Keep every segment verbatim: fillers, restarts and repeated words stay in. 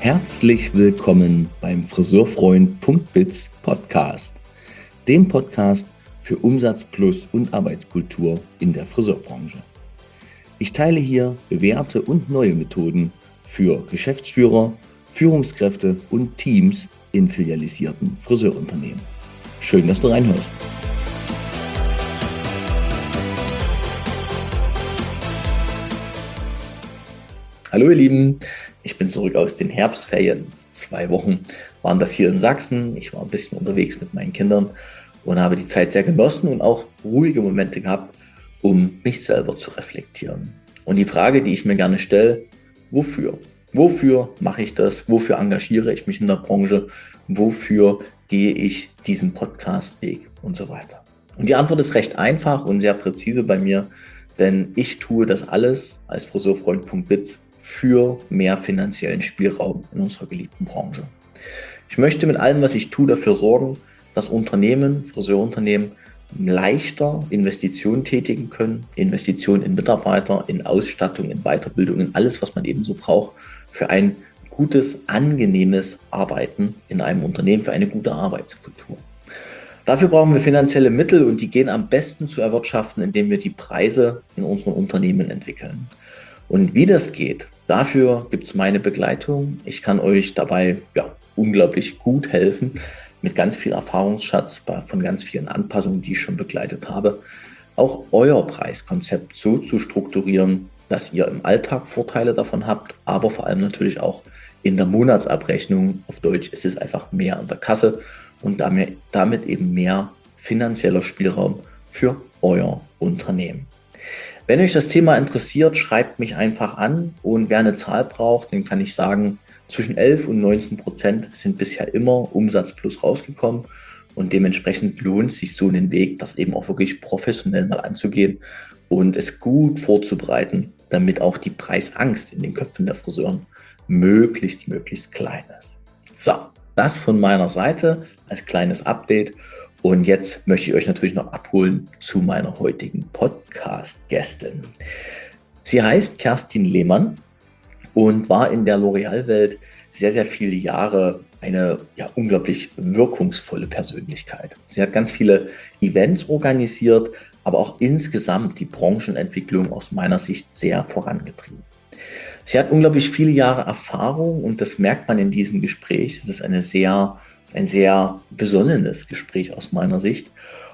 Herzlich willkommen beim Friseurfreund.biz Podcast, dem Podcast für Umsatz plus und Arbeitskultur in der Friseurbranche. Ich teile hier bewährte und neue Methoden für Geschäftsführer, Führungskräfte und Teams in filialisierten Friseurunternehmen. Schön, dass du reinhörst. Hallo ihr Lieben, ich bin zurück aus den Herbstferien. Zwei Wochen waren das hier in Sachsen. Ich war ein bisschen unterwegs mit meinen Kindern und habe die Zeit sehr genossen und auch ruhige Momente gehabt, um mich selber zu reflektieren. Und die Frage, die ich mir gerne stelle, wofür? Wofür mache ich das? Wofür engagiere ich mich in der Branche? Wofür gehe ich diesen Podcastweg und so weiter? Und die Antwort ist recht einfach und sehr präzise bei mir, denn ich tue das alles als Friseurfreund.biz für mehr finanziellen Spielraum in unserer geliebten Branche. Ich möchte mit allem, was ich tue, dafür sorgen, dass Unternehmen, Friseurunternehmen leichter Investitionen tätigen können, Investitionen in Mitarbeiter, in Ausstattung, in Weiterbildung, in alles, was man eben so braucht, für ein gutes, angenehmes Arbeiten in einem Unternehmen, für eine gute Arbeitskultur. Dafür brauchen wir finanzielle Mittel und die gehen am besten zu erwirtschaften, indem wir die Preise in unseren Unternehmen entwickeln. Und wie das geht, dafür gibt es meine Begleitung. Ich kann euch dabei ja, unglaublich gut helfen, mit ganz viel Erfahrungsschatz von ganz vielen Anpassungen, die ich schon begleitet habe, auch euer Preiskonzept so zu strukturieren, dass ihr im Alltag Vorteile davon habt, aber vor allem natürlich auch in der Monatsabrechnung. Auf Deutsch ist es einfach mehr an der Kasse und damit, damit eben mehr finanzieller Spielraum für euer Unternehmen. Wenn euch das Thema interessiert, schreibt mich einfach an und wer eine Zahl braucht, dem kann ich sagen, zwischen elf und neunzehn Prozent sind bisher immer Umsatz plus rausgekommen und dementsprechend lohnt sich so einen Weg, das eben auch wirklich professionell mal anzugehen und es gut vorzubereiten, damit auch die Preisangst in den Köpfen der Friseuren möglichst, möglichst klein ist. So, das von meiner Seite als kleines Update. Und jetzt möchte ich euch natürlich noch abholen zu meiner heutigen Podcast-Gästin. Sie heißt Kerstin Lehmann und war in der L'Oreal-Welt sehr, sehr viele Jahre eine ja, unglaublich wirkungsvolle Persönlichkeit. Sie hat ganz viele Events organisiert, aber auch insgesamt die Branchenentwicklung aus meiner Sicht sehr vorangetrieben. Sie hat unglaublich viele Jahre Erfahrung und das merkt man in diesem Gespräch. Es ist eine sehr ein sehr besonnenes Gespräch aus meiner Sicht.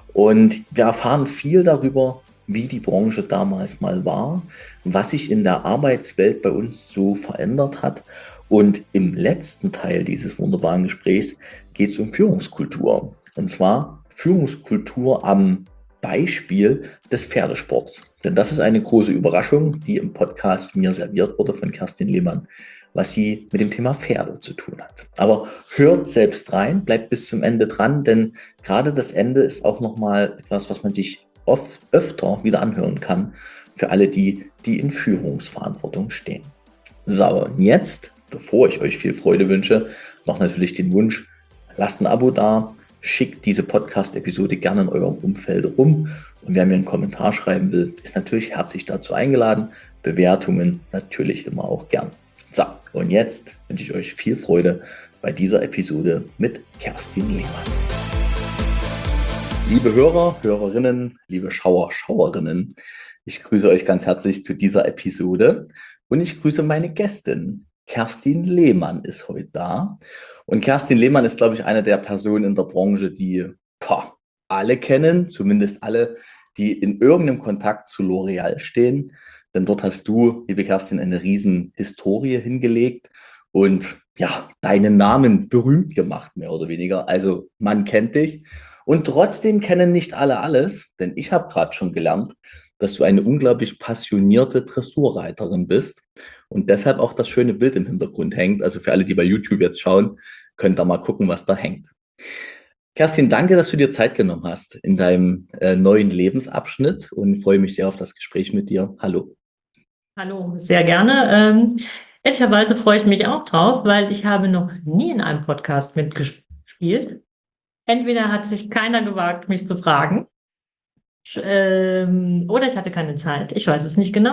Und wir erfahren viel darüber, wie die Branche damals mal war, was sich in der Arbeitswelt bei uns so verändert hat. Und im letzten Teil dieses wunderbaren Gesprächs geht es um Führungskultur. Und zwar Führungskultur am Beispiel des Pferdesports. Denn das ist eine große Überraschung, die im Podcast mir serviert wurde von Kerstin Lehmann, was sie mit dem Thema Pferde zu tun hat. Aber hört selbst rein, bleibt bis zum Ende dran, denn gerade das Ende ist auch nochmal etwas, was man sich oft öfter wieder anhören kann für alle die, die in Führungsverantwortung stehen. So, und jetzt, bevor ich euch viel Freude wünsche, noch natürlich den Wunsch, lasst ein Abo da, schickt diese Podcast-Episode gerne in eurem Umfeld rum und wer mir einen Kommentar schreiben will, ist natürlich herzlich dazu eingeladen. Bewertungen natürlich immer auch gern. So, und jetzt wünsche ich euch viel Freude bei dieser Episode mit Kerstin Lehmann. Liebe Hörer, Hörerinnen, liebe Schauer, Schauerinnen, ich grüße euch ganz herzlich zu dieser Episode und ich grüße meine Gästin. Kerstin Lehmann ist heute da und Kerstin Lehmann ist, glaube ich, eine der Personen in der Branche, die boah, alle kennen, zumindest alle, die in irgendeinem Kontakt zu L'Oreal stehen. Denn dort hast du, liebe Kerstin, eine riesen Historie hingelegt und ja, deinen Namen berühmt gemacht, mehr oder weniger. Also man kennt dich und trotzdem kennen nicht alle alles, denn ich habe gerade schon gelernt, dass du eine unglaublich passionierte Dressurreiterin bist und deshalb auch das schöne Bild im Hintergrund hängt. Also für alle, die bei YouTube jetzt schauen, könnt ihr mal gucken, was da hängt. Kerstin, danke, dass du dir Zeit genommen hast in deinem äh, neuen Lebensabschnitt und freue mich sehr auf das Gespräch mit dir. Hallo. Hallo, sehr gerne. Ähm, ehrlicherweise freue ich mich auch drauf, weil ich habe noch nie in einem Podcast mitgespielt. Entweder hat sich keiner gewagt, mich zu fragen, ähm, oder ich hatte keine Zeit. Ich weiß es nicht genau.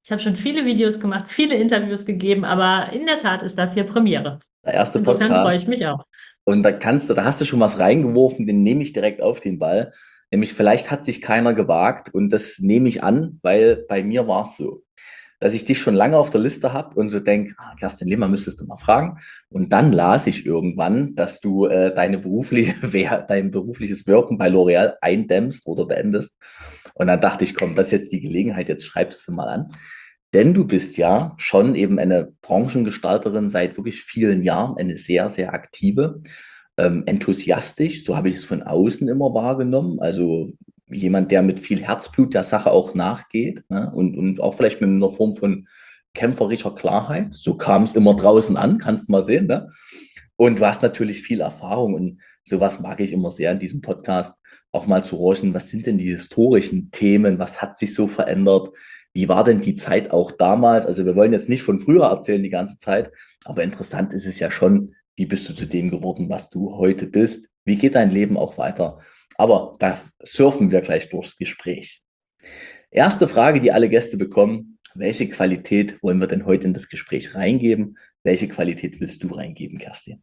Ich habe schon viele Videos gemacht, viele Interviews gegeben, aber in der Tat ist das hier Premiere. Der erste Insofern freue Podcast. ich mich auch. Und da kannst du, da hast du schon was reingeworfen, den nehme ich direkt auf den Ball. Nämlich, vielleicht hat sich keiner gewagt und das nehme ich an, weil bei mir war es so, dass ich dich schon lange auf der Liste habe und so denke, ah, Kerstin Lehmann müsstest du mal fragen. Und dann las ich irgendwann, dass du äh, deine berufliche, dein berufliches Wirken bei L'Oréal eindämmst oder beendest. Und dann dachte ich, komm, das ist jetzt die Gelegenheit, jetzt schreibst du mal an. Denn du bist ja schon eben eine Branchengestalterin seit wirklich vielen Jahren, eine sehr, sehr aktive, ähm, enthusiastisch, so habe ich es von außen immer wahrgenommen. Also jemand, der mit viel Herzblut der Sache auch nachgeht, ne? und, und auch vielleicht mit einer Form von kämpferischer Klarheit. So kam es immer draußen an, kannst du mal sehen. Ne? Und du hast natürlich viel Erfahrung und sowas mag ich immer sehr in diesem Podcast, auch mal zu horchen, was sind denn die historischen Themen, was hat sich so verändert, wie war denn die Zeit auch damals? Also wir wollen jetzt nicht von früher erzählen die ganze Zeit, aber interessant ist es ja schon, wie bist du zu dem geworden, was du heute bist? Wie geht dein Leben auch weiter? Aber da surfen wir gleich durchs Gespräch. Erste Frage, die alle Gäste bekommen: Welche Qualität wollen wir denn heute in das Gespräch reingeben? Welche Qualität willst du reingeben, Kerstin?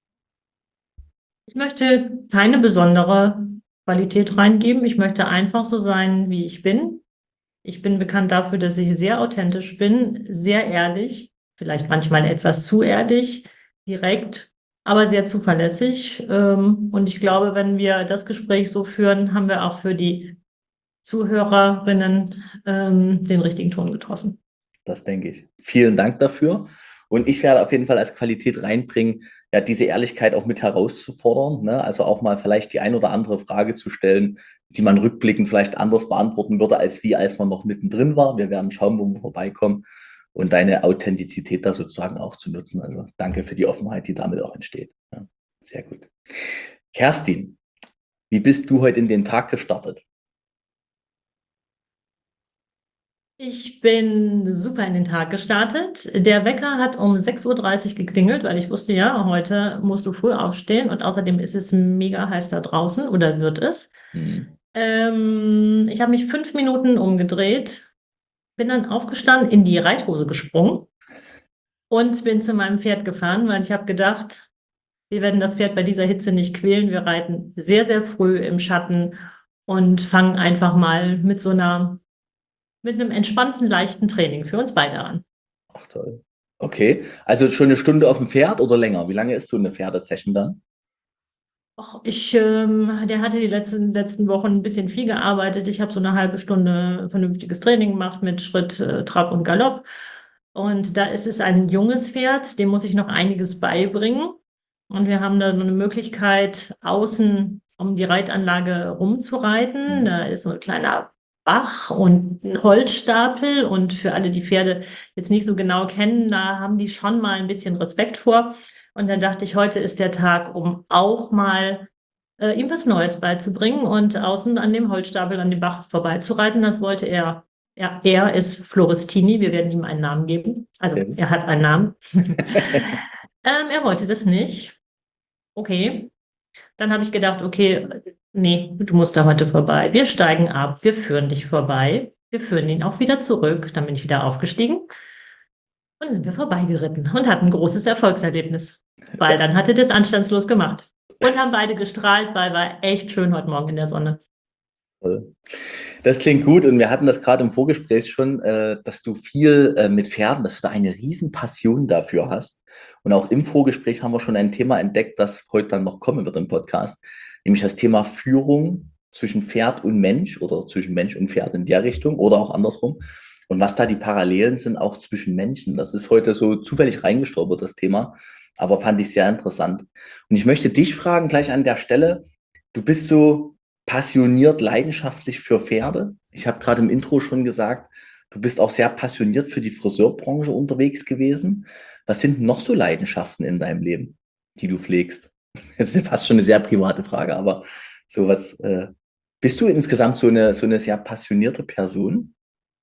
Ich möchte keine besondere Qualität reingeben. Ich möchte einfach so sein, wie ich bin. Ich bin bekannt dafür, dass ich sehr authentisch bin, sehr ehrlich, vielleicht manchmal etwas zu ehrlich, direkt, aber sehr zuverlässig. Ähm, Und ich glaube, wenn wir das Gespräch so führen, haben wir auch für die Zuhörerinnen ähm, den richtigen Ton getroffen. Das denke ich. Vielen Dank dafür. Und ich werde auf jeden Fall als Qualität reinbringen, ja, diese Ehrlichkeit auch mit herauszufordern. Ne? Also auch mal vielleicht die ein oder andere Frage zu stellen, die man rückblickend vielleicht anders beantworten würde, als wie als man noch mittendrin war. Wir werden schauen, wo wir vorbeikommen und deine Authentizität da sozusagen auch zu nutzen. Also danke für die Offenheit, die damit auch entsteht. Ja, sehr gut. Kerstin, wie bist du heute in den Tag gestartet? Ich bin super in den Tag gestartet. Der Wecker hat um sechs Uhr dreißig geklingelt, weil ich wusste, ja, heute musst du früh aufstehen und außerdem ist es mega heiß da draußen oder wird es. Hm. Ähm, ich habe mich fünf Minuten umgedreht, bin dann aufgestanden, in die Reithose gesprungen und bin zu meinem Pferd gefahren, weil ich habe gedacht, wir werden das Pferd bei dieser Hitze nicht quälen. Wir reiten sehr, sehr früh im Schatten und fangen einfach mal mit so einer, mit einem entspannten, leichten Training für uns beide an. Ach toll. Okay, also schon eine Stunde auf dem Pferd oder länger? Wie lange ist so eine Pferdesession dann? Och, ich, ähm, der hatte die letzten, letzten Wochen ein bisschen viel gearbeitet. Ich habe so eine halbe Stunde vernünftiges Training gemacht mit Schritt, äh, Trab und Galopp. Und da ist es ein junges Pferd, dem muss ich noch einiges beibringen. Und wir haben da eine Möglichkeit, außen um die Reitanlage rumzureiten. Da ist so ein kleiner Bach und ein Holzstapel. Und für alle, die Pferde jetzt nicht so genau kennen, da haben die schon mal ein bisschen Respekt vor. Und dann dachte ich, heute ist der Tag, um auch mal äh, ihm was Neues beizubringen und außen an dem Holzstapel, an dem Bach vorbeizureiten. Das wollte er. Ja, er ist Florestini. Wir werden ihm einen Namen geben. Also Sehr gut. er hat einen Namen. ähm, er wollte das nicht. Okay. Dann habe ich gedacht, okay, nee, du musst da heute vorbei. Wir steigen ab, wir führen dich vorbei. Wir führen ihn auch wieder zurück. Dann bin ich wieder aufgestiegen. Und dann sind wir vorbeigeritten und hatten ein großes Erfolgserlebnis. Weil dann hatte das anstandslos gemacht. Und haben beide gestrahlt, weil war echt schön heute Morgen in der Sonne. Das klingt gut und wir hatten das gerade im Vorgespräch schon, äh, dass du viel äh, mit Pferden, dass du da eine riesen Passion dafür hast. Und auch im Vorgespräch haben wir schon ein Thema entdeckt, das heute dann noch kommen wird im Podcast, nämlich das Thema Führung zwischen Pferd und Mensch oder zwischen Mensch und Pferd in der Richtung oder auch andersrum. Und was da die Parallelen sind, auch zwischen Menschen. Das ist heute so zufällig reingestolpert, das Thema, aber fand ich sehr interessant. Und ich möchte dich fragen, gleich an der Stelle, du bist so passioniert, leidenschaftlich für Pferde. Ich habe gerade im Intro schon gesagt, du bist auch sehr passioniert für die Friseurbranche unterwegs gewesen. Was sind noch so Leidenschaften in deinem Leben, die du pflegst? Das ist fast schon eine sehr private Frage, aber sowas, äh, bist du insgesamt so eine, so eine sehr passionierte Person?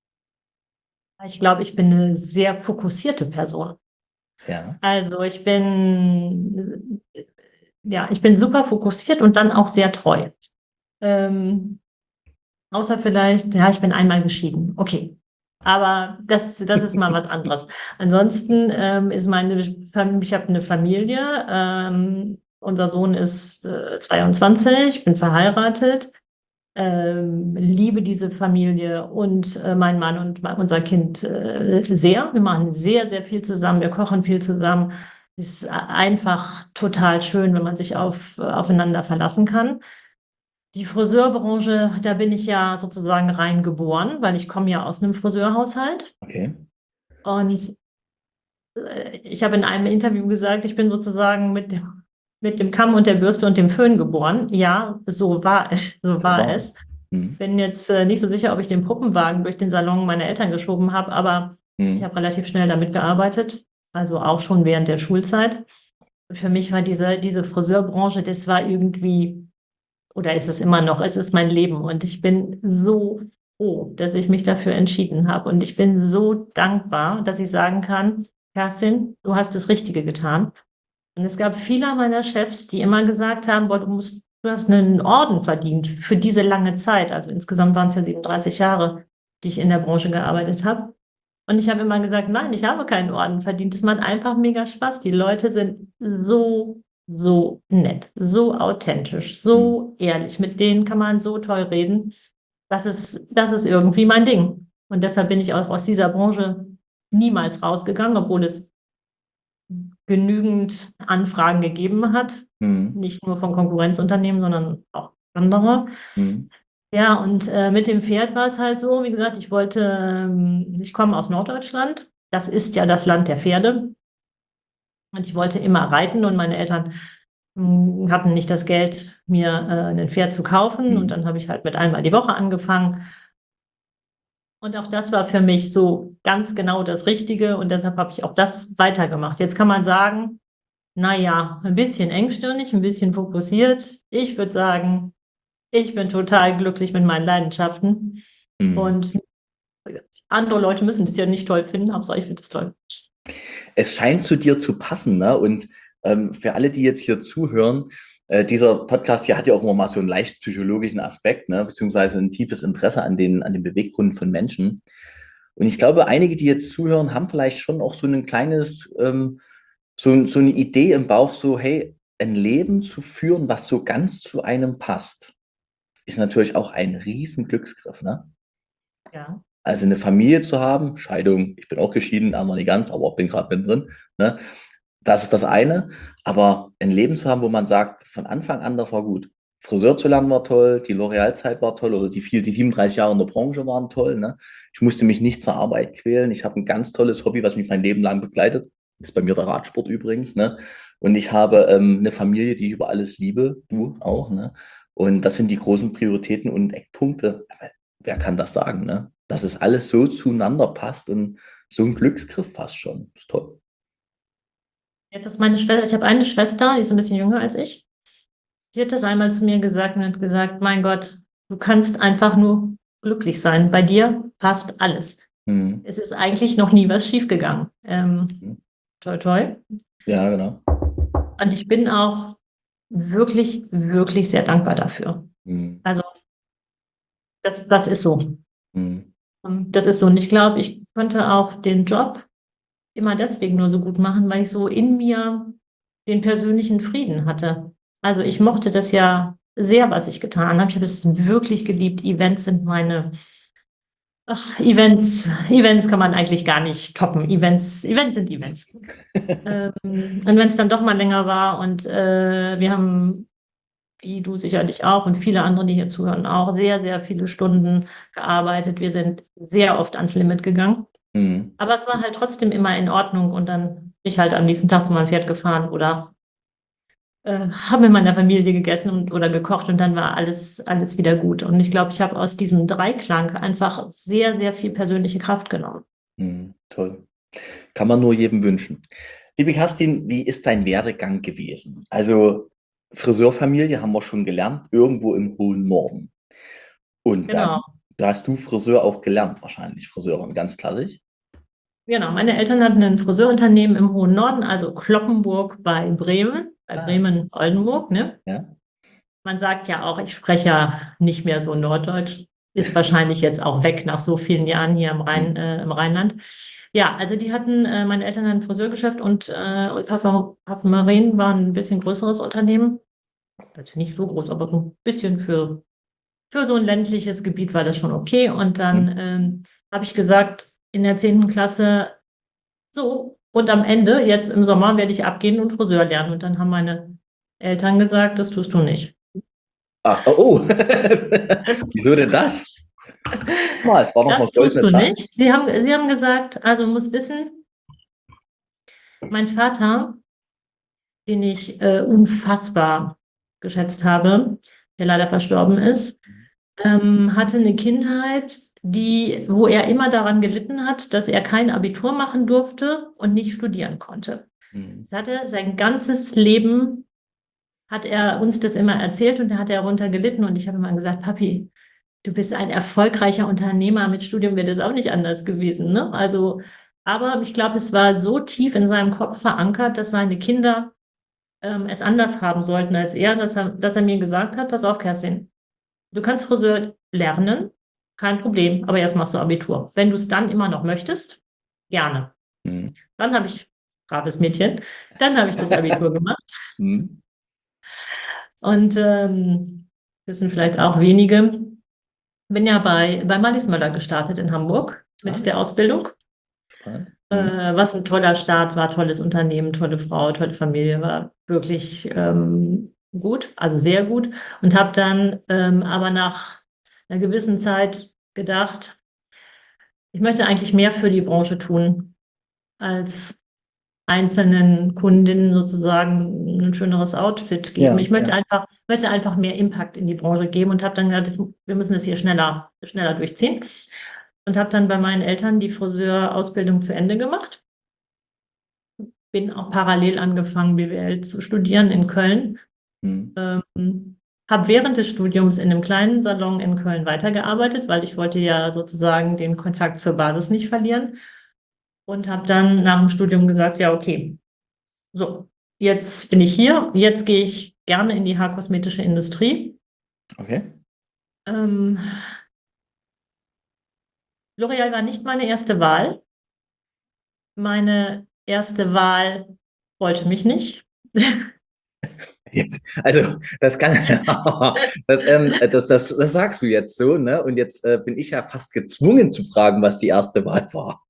Ich glaube, ich bin eine sehr fokussierte Person. Ja. Also ich bin, ja, ich bin super fokussiert und dann auch sehr treu. Ähm, außer vielleicht, ja, ich bin einmal geschieden. Okay. Aber das, das ist mal was anderes. Ansonsten ähm, ist meine Familie, ich habe eine Familie. Ähm, unser Sohn ist äh, zweiundzwanzig, bin verheiratet, ähm, liebe diese Familie und äh, mein Mann und mein, unser Kind äh, sehr. Wir machen sehr, sehr viel zusammen. Wir kochen viel zusammen. Es ist einfach total schön, wenn man sich auf, aufeinander verlassen kann. Die Friseurbranche, da bin ich ja sozusagen reingeboren, weil ich komme ja aus einem Friseurhaushalt. Okay. Und äh, ich habe in einem Interview gesagt, ich bin sozusagen mit dem, mit dem Kamm und der Bürste und dem Föhn geboren. Ja, so war es. So So war war es. es. Hm. Bin jetzt äh, nicht so sicher, ob ich den Puppenwagen durch den Salon meiner Eltern geschoben habe, aber ich Hm. habe relativ schnell damit gearbeitet, also auch schon während der Schulzeit. Und für mich war diese, diese Friseurbranche, das war irgendwie, oder ist es immer noch, es ist mein Leben und ich bin so froh, dass ich mich dafür entschieden habe und ich bin so dankbar, dass ich sagen kann, Kerstin, du hast das Richtige getan. Und es gab viele meiner Chefs, die immer gesagt haben, boah, du musst, du hast einen Orden verdient für diese lange Zeit. Also insgesamt waren es ja siebenunddreißig Jahre, die ich in der Branche gearbeitet habe. Und ich habe immer gesagt, nein, ich habe keinen Orden verdient. Es macht einfach mega Spaß. Die Leute sind so, so nett, so authentisch, Hm. so ehrlich. Mit denen kann man so toll reden. Das ist, das ist irgendwie mein Ding. Und deshalb bin ich auch aus dieser Branche niemals rausgegangen, obwohl es genügend Anfragen gegeben hat. Hm. Nicht nur von Konkurrenzunternehmen, sondern auch andere. Hm. Ja, und äh, mit dem Pferd war es halt so, wie gesagt, ich wollte, ähm, ich komme aus Norddeutschland. Das ist ja das Land der Pferde. Und ich wollte immer reiten und meine Eltern mh, hatten nicht das Geld, mir äh, ein Pferd zu kaufen. Und Hm. dann habe ich halt mit einmal die Woche angefangen. Und auch das war für mich so ganz genau das Richtige. Und deshalb habe ich auch das weitergemacht. Jetzt kann man sagen, naja, ein bisschen engstirnig, ein bisschen fokussiert. Ich würde sagen, ich bin total glücklich mit meinen Leidenschaften. Hm. Und andere Leute müssen das ja nicht toll finden, Hauptsache ich finde das toll. Es scheint zu dir zu passen, ne? Und ähm, für alle, die jetzt hier zuhören, äh, dieser Podcast hier hat ja auch immer mal so einen leicht psychologischen Aspekt, ne? Beziehungsweise ein tiefes Interesse an den, an den Beweggründen von Menschen. Und ich glaube, einige, die jetzt zuhören, haben vielleicht schon auch so ein kleines, ähm, so, so eine Idee im Bauch, so, hey, ein Leben zu führen, was so ganz zu einem passt, ist natürlich auch ein riesen Glücksgriff, ne? Ja. Also eine Familie zu haben, Scheidung, ich bin auch geschieden, aber noch nicht ganz, aber bin gerade mittendrin, ne? Das ist das eine. Aber ein Leben zu haben, wo man sagt, von Anfang an, das war gut. Friseur zu lernen war toll, die L'Oreal-Zeit war toll oder die, viel, die siebenunddreißig Jahre in der Branche waren toll. Ne? Ich musste mich nicht zur Arbeit quälen. Ich habe ein ganz tolles Hobby, was mich mein Leben lang begleitet. Ist bei mir der Radsport übrigens. Ne? Und ich habe ähm, eine Familie, die ich über alles liebe. Du auch. Ne? Und das sind die großen Prioritäten und Eckpunkte. Aber wer kann das sagen? Ne? Dass es alles so zueinander passt und so ein Glücksgriff fast schon. Ist toll. Ja, das ist meine Schwester. Ich habe eine Schwester, die ist ein bisschen jünger als ich. Sie hat das einmal zu mir gesagt und hat gesagt, mein Gott, du kannst einfach nur glücklich sein. Bei dir passt alles. Mhm. Es ist eigentlich noch nie was schiefgegangen. Ähm, toi, toi. Ja, genau. Und ich bin auch wirklich, wirklich sehr dankbar dafür. Mhm. Also das, das ist so. Mhm. Und das ist so. Und ich glaube, ich konnte auch den Job immer deswegen nur so gut machen, weil ich so in mir den persönlichen Frieden hatte. Also ich mochte das ja sehr, was ich getan habe. Ich habe es wirklich geliebt. Events sind meine, ach, Events, Events kann man eigentlich gar nicht toppen. Events, Events sind Events. Ähm, und wenn es dann doch mal länger war und äh, wir haben, wie du sicherlich auch und viele andere, die hier zuhören, auch sehr, sehr viele Stunden gearbeitet. Wir sind sehr oft ans Limit gegangen. Mhm. Aber es war halt trotzdem immer in Ordnung und dann bin ich halt am nächsten Tag zu meinem Pferd gefahren oder äh, habe mit meiner Familie gegessen und, oder gekocht und dann war alles, alles wieder gut. Und ich glaube, ich habe aus diesem Dreiklang einfach sehr, sehr viel persönliche Kraft genommen. Mhm. Toll. Kann man nur jedem wünschen. Liebe Kerstin, wie ist dein Werdegang gewesen? Also Friseurfamilie haben wir schon gelernt, irgendwo im hohen Norden. Und Genau, dann, da hast du Friseur auch gelernt, wahrscheinlich Friseurin, ganz klassisch. genau. Meine Eltern hatten ein Friseurunternehmen im hohen Norden, also Cloppenburg bei Bremen, bei Ah, Bremen-Oldenburg, ne? ja. Man sagt ja auch, ich spreche ja nicht mehr so Norddeutsch. ist wahrscheinlich jetzt auch weg nach so vielen Jahren hier im Rhein, Mhm. äh, im Rheinland. Ja, also die hatten, äh, meine Eltern hatten ein Friseurgeschäft und, äh, und Parfum- Parfümerien war ein bisschen größeres Unternehmen. Also nicht so groß, aber so ein bisschen für, für so ein ländliches Gebiet war das schon okay. Und dann ähm, habe ich gesagt, in der zehnten Klasse, so, und am Ende, jetzt im Sommer, werde ich abgehen und Friseur lernen. Und dann haben meine Eltern gesagt, das tust du nicht. Ach, oh, oh. Wieso denn das? Mal, es war noch mal Das tust goldene du Zeit. nicht. Sie haben, sie haben gesagt, also du musst wissen, mein Vater, den ich äh, unfassbar geschätzt habe, der leider verstorben ist, ähm, hatte eine Kindheit, die, wo er immer daran gelitten hat, dass er kein Abitur machen durfte und nicht studieren konnte. Mhm. Das hatte sein ganzes Leben, hat er uns das immer erzählt und da hat er darunter gelitten und ich habe immer gesagt, Papi, du bist ein erfolgreicher Unternehmer, mit Studium wäre das auch nicht anders gewesen, ne? Also, aber ich glaube, es war so tief in seinem Kopf verankert, dass seine Kinder ähm, es anders haben sollten als er, dass er, dass er mir gesagt hat, pass auf, Kerstin, du kannst Friseur lernen, kein Problem, aber erst machst du Abitur. Wenn du es dann immer noch möchtest, gerne. Mhm. Dann habe ich, braves Mädchen, dann habe ich das Abitur gemacht. Mhm. Und ähm, das sind vielleicht auch wenige. Bin ja bei, bei Marlies Möller gestartet in Hamburg Ah, mit ja, der Ausbildung. spannend. Äh, Mhm. was ein toller Start war, tolles Unternehmen, tolle Frau, tolle Familie, war wirklich ähm, gut, also sehr gut. Und habe dann ähm, aber nach einer gewissen Zeit gedacht, ich möchte eigentlich mehr für die Branche tun, als einzelnen Kundinnen sozusagen ein schöneres Outfit geben. Ja, Ich möchte ja. einfach, möchte einfach mehr Impact in die Branche geben und habe dann gedacht, ich, wir müssen das hier schneller, schneller durchziehen. Und habe dann bei meinen Eltern die Friseurausbildung zu Ende gemacht. Bin auch parallel angefangen, B W L zu studieren in Köln. Mhm. Ähm, habe während des Studiums in einem kleinen Salon in Köln weitergearbeitet, weil ich wollte ja sozusagen den Kontakt zur Basis nicht verlieren. Und habe dann nach dem Studium gesagt, ja, okay, so, jetzt bin ich hier, jetzt gehe ich gerne in die haarkosmetische Industrie. Okay. Ähm, L'Oreal war nicht meine erste Wahl. Meine erste Wahl wollte mich nicht. Jetzt, also das kann, das, ähm, das, das, das sagst du jetzt so, ne? Und jetzt äh, bin ich ja fast gezwungen zu fragen, was die erste Wahl war,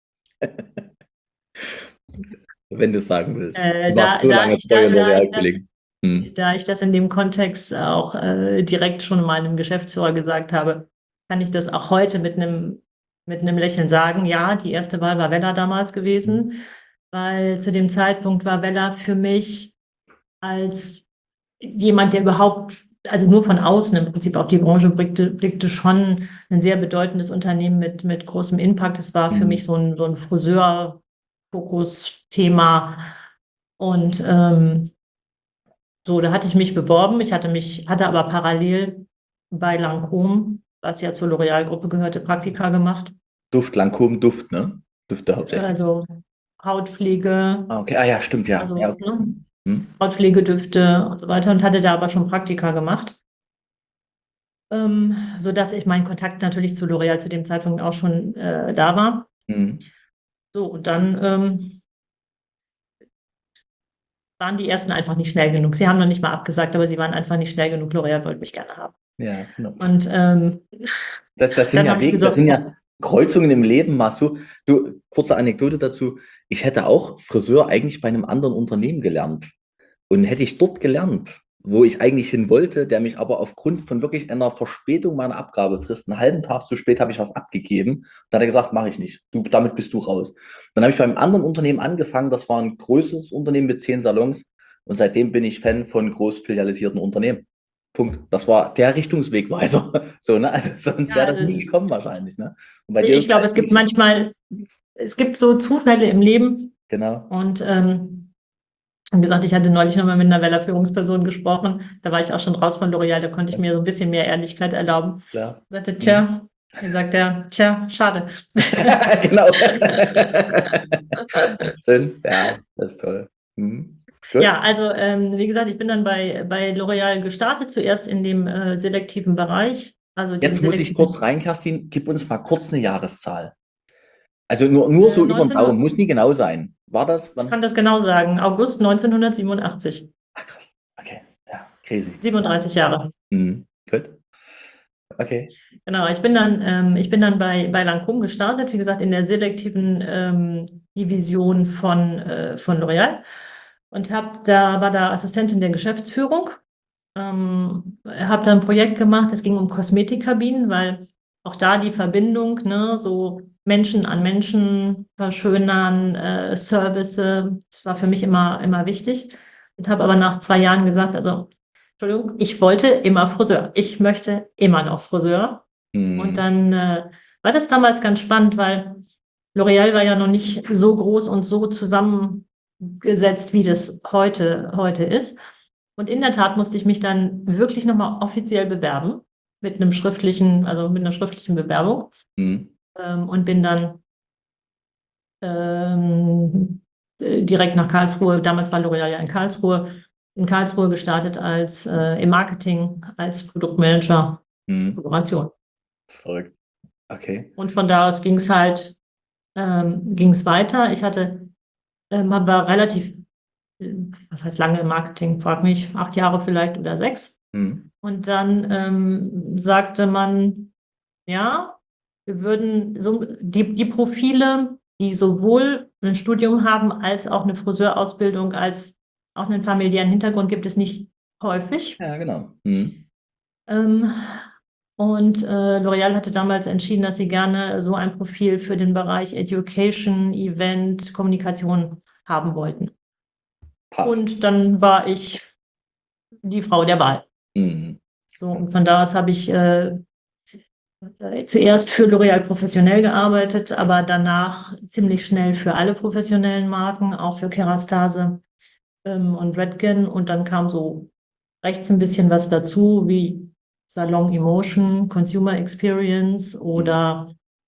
wenn du es sagen willst. Äh, Du warst da, so da lange ich treue da, da ich das, L'Oreal-Kollegin. Hm. da ich das in dem Kontext auch äh, direkt schon meinem Geschäftsführer gesagt habe, kann ich das auch heute mit einem mit einem Lächeln sagen. Ja, die erste Wahl war Wella damals gewesen, weil zu dem Zeitpunkt war Wella für mich als jemand, der überhaupt, also nur von außen im Prinzip auf die Branche blickte, blickte schon ein sehr bedeutendes Unternehmen mit, mit großem Impact. Es war für mich Hm. so ein, so ein Friseur-Fokus-Thema. Und ähm, so, da hatte ich mich beworben. Ich hatte mich, hatte aber parallel bei Lancôme, was ja zur L'Oréal-Gruppe gehörte, Praktika gemacht. Duft, Lancôme, Duft, ne? Düfte hauptsächlich. Also Hautpflege, Ah, okay, ah ja, stimmt, ja. Ja, also okay. ne, Hm. Hautpflegedüfte und so weiter und hatte da aber schon Praktika gemacht. Ähm, sodass ich mein Kontakt natürlich zu L'Oréal zu dem Zeitpunkt auch schon äh, da war. Hm. So, und dann ähm, waren die ersten einfach nicht schnell genug. Sie haben noch nicht mal abgesagt, aber sie waren einfach nicht schnell genug. L'Oréal wollte mich gerne haben. Ja, genau. Und ähm, Das, das sind dann ja habe ich Wege, das gesagt, sind ja Kreuzungen im Leben, mal so. Du, kurze Anekdote dazu. Ich hätte auch Friseur eigentlich bei einem anderen Unternehmen gelernt. Und hätte ich dort gelernt, wo ich eigentlich hin wollte, der mich aber aufgrund von wirklich einer Verspätung meiner Abgabefrist, einen halben Tag zu spät, habe ich was abgegeben. Dann hat er gesagt, mache ich nicht. Du, damit bist du raus. Dann habe ich beim anderen Unternehmen angefangen. Das war ein größeres Unternehmen mit zehn Salons. Und seitdem bin ich Fan von großfilialisierten Unternehmen. Punkt. Das war der Richtungswegweiser. So, ne? Also sonst ja, wäre das nie also gekommen wahrscheinlich, ne? Und bei dir ist ich es glaube, halt es die gibt Geschichte. manchmal, es gibt so Zufälle im Leben. Genau. Und ähm, wie gesagt, ich hatte neulich nochmal mit einer Weller-Führungsperson gesprochen. Da war ich auch schon raus von L'Oréal, da konnte ich Ja, mir so ein bisschen mehr Ehrlichkeit erlauben. klar. Ich sagte, Hm. tja, dann sagt er, tja, schade. Genau. Schön. Ja, das ist toll. Mhm. Gut. Ja, also ähm, wie gesagt, ich bin dann bei, bei L'Oréal gestartet, zuerst in dem äh, selektiven Bereich. Also den Jetzt muss ich selektiven. kurz rein, Kerstin, gib uns mal kurz eine Jahreszahl. Also nur, nur Äh, so über den Daumen, neunzehnhundert, muss nie genau sein. War das? ich Wann? kann das genau sagen, August neunzehnhundertsiebenundachtzig, Ach, krass. Okay, ja, crazy. siebenunddreißig Jahre. Mhm. Gut, okay. Genau, ich bin dann, ähm, ich bin dann bei, bei Lancôme gestartet, wie gesagt, in der selektiven ähm, Division von, äh, von L'Oréal und hab da, war da Assistentin der Geschäftsführung. Ähm, habe da ein Projekt gemacht, es ging um Kosmetikkabinen, weil auch da die Verbindung, ne, so Menschen an Menschen verschönern, äh, Service, das war für mich immer, immer wichtig. Und habe aber nach zwei Jahren gesagt, also, Entschuldigung, ich wollte immer Friseur. Ich möchte immer noch Friseur. Und Mhm. dann äh, war das damals ganz spannend, weil L'Oréal war ja noch nicht so groß und so zusammengesetzt, wie das heute, heute ist. Und in der Tat musste ich mich dann wirklich nochmal offiziell bewerben mit einem schriftlichen, also mit einer schriftlichen Bewerbung Mhm. ähm, und bin dann ähm, äh, direkt nach Karlsruhe, damals war L'Oréal ja in Karlsruhe, in Karlsruhe gestartet als äh, im Marketing, als Produktmanager Mhm. Kooperation. Verrückt. Okay. Und von da aus ging es halt, ähm, ging es weiter. Ich hatte, ähm, war relativ, äh, was heißt lange im Marketing, frag mich, acht Jahre vielleicht oder sechs. Mhm. Und dann ähm, sagte man, ja, wir würden so die, die Profile, die sowohl ein Studium haben als auch eine Friseurausbildung, als auch einen familiären Hintergrund, gibt es nicht häufig. Ja, genau. Mhm. Ähm, und äh, L'Oréal hatte damals entschieden, dass sie gerne so ein Profil für den Bereich Education, Event, Kommunikation haben wollten. Passt. Und dann war ich die Frau der Wahl. Mhm. So, und von da aus habe ich äh, äh, zuerst für L'Oréal professionell gearbeitet, aber danach ziemlich schnell für alle professionellen Marken, auch für Kerastase ähm, und Redken. Und dann kam so rechts ein bisschen was dazu, wie Salon Emotion, Consumer Experience Mhm. oder,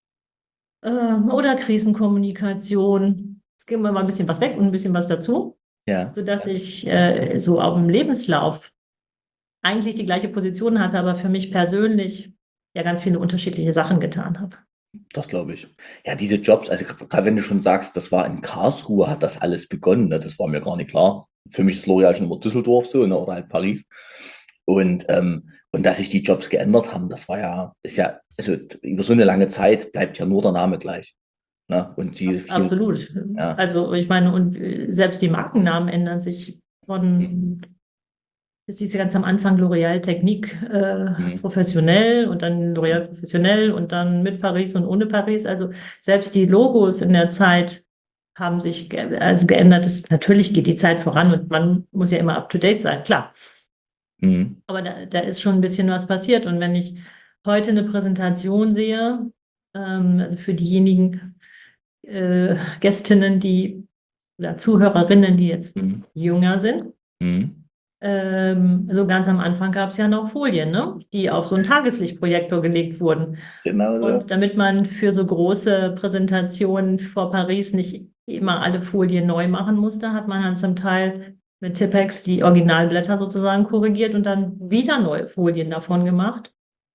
ähm, oder Krisenkommunikation. Es ging immer mal ein bisschen was weg und ein bisschen was dazu, Ja. sodass ich äh, so auf dem Lebenslauf eigentlich die gleiche Position hatte, aber für mich persönlich ja ganz viele unterschiedliche Sachen getan habe. Das glaube ich. Ja, diese Jobs, also gerade wenn du schon sagst, das war in Karlsruhe, hat das alles begonnen, ne? Das war mir gar nicht klar. Für mich ist L'Oréal schon immer Düsseldorf so, ne? Oder halt Paris. Und, ähm, und dass sich die Jobs geändert haben, das war ja, ist ja, also über so eine lange Zeit bleibt ja nur der Name gleich. Ne? Und diese Abs- vielen, Absolut. ja. Also ich meine, und äh, selbst die Markennamen ändern sich von, es ist ja ganz am Anfang L'Oréal Technique äh, Mhm. professionell und dann L'Oréal professionell und dann mit Paris und ohne Paris. Also selbst die Logos in der Zeit haben sich ge also geändert. Das, natürlich geht die Zeit voran und man muss ja immer up to date sein, klar. Mhm. Aber da, da ist schon ein bisschen was passiert. Und wenn ich heute eine Präsentation sehe, ähm, also für diejenigen äh, Gästinnen, die oder Zuhörerinnen, die jetzt Mhm. jünger sind, Mhm. ähm, so ganz am Anfang gab es ja noch Folien, ne, die auf so einen Tageslichtprojektor gelegt wurden. Genau Und so. damit man für so große Präsentationen vor Paris nicht immer alle Folien neu machen musste, hat man dann zum Teil mit Tippex die Originalblätter sozusagen korrigiert und dann wieder neue Folien davon gemacht.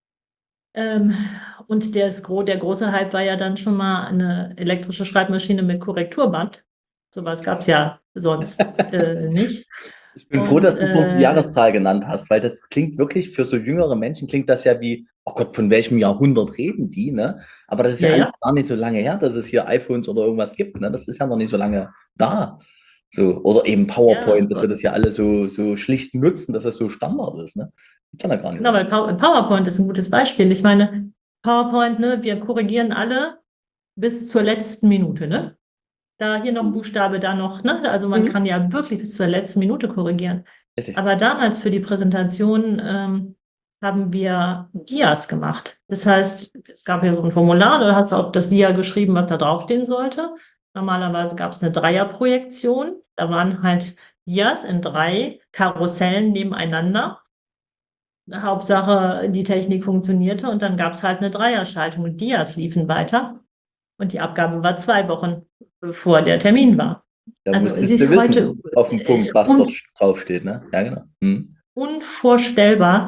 Ähm, und der, der große Hype war ja dann schon mal eine elektrische Schreibmaschine mit Korrekturband. Sowas gab es ja sonst äh, nicht. Ich bin froh, Und dass du kurz die äh, Jahreszahl genannt hast, weil das klingt wirklich für so jüngere Menschen, klingt das ja wie, oh Gott, von welchem Jahrhundert reden die, ne? Aber das ist ja ja, alles ja, gar nicht so lange her, dass es hier iPhones oder irgendwas gibt, ne? Das ist ja noch nicht so lange da. So, oder eben ja, PowerPoint, dass wir das hier alle so, so schlicht nutzen, dass das so Standard ist, ne? Gibt ja noch gar nicht so genau, lange. weil Pow- PowerPoint ist ein gutes Beispiel. Ich meine, PowerPoint, ne, wir korrigieren alle bis zur letzten Minute, ne? Da hier noch ein Buchstabe, da noch, ne? Also man Mhm. kann ja wirklich bis zur letzten Minute korrigieren. Richtig. Aber damals für die Präsentation ähm, haben wir Dias gemacht. Das heißt, es gab hier so ein Formular, da hat es auf das Dia geschrieben, was da draufstehen sollte. Normalerweise gab es eine Dreierprojektion. Da waren halt Dias in drei Karussellen nebeneinander. Hauptsache, die Technik funktionierte und dann gab es halt eine Dreierschaltung und Dias liefen weiter. Und die Abgabe war zwei Wochen, bevor der Termin war. Da Also sie musstest du ist heute wissen, auf dem Punkt, ist was dort un draufsteht, ne? Ja, genau. Mhm. unvorstellbar,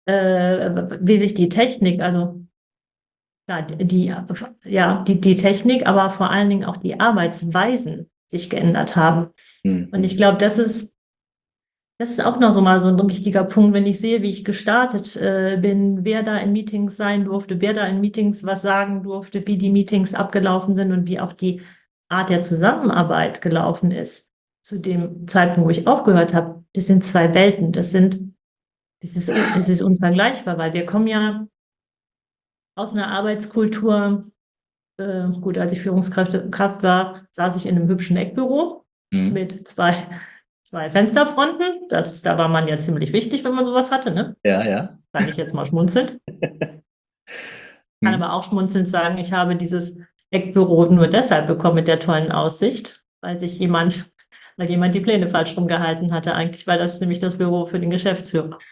äh, wie sich die Technik, also ja, die, ja, die, die Technik, aber vor allen Dingen auch die Arbeitsweisen sich geändert haben. Und ich Mhm. glaube, das ist, das ist auch noch so mal so ein wichtiger Punkt, wenn ich sehe, wie ich gestartet äh, bin, wer da in Meetings sein durfte, wer da in Meetings was sagen durfte, wie die Meetings abgelaufen sind und wie auch die Art der Zusammenarbeit gelaufen ist. Zu dem Zeitpunkt, wo ich aufgehört habe, das sind zwei Welten, das sind, das ist, das ist unvergleichbar, weil wir kommen ja aus einer Arbeitskultur. Äh, gut, als ich Führungskraft Kraft war, saß ich in einem hübschen Eckbüro Mhm. mit zwei, zwei Fensterfronten. Das, da war man ja ziemlich wichtig, wenn man sowas hatte, ne? Ja, ja. Sage ich jetzt mal schmunzelnd. Kann Mhm. aber auch schmunzelnd sagen, ich habe dieses Eckbüro nur deshalb bekommen mit der tollen Aussicht, weil sich jemand, weil jemand die Pläne falsch rumgehalten hatte. Eigentlich war das nämlich das Büro für den Geschäftsführer.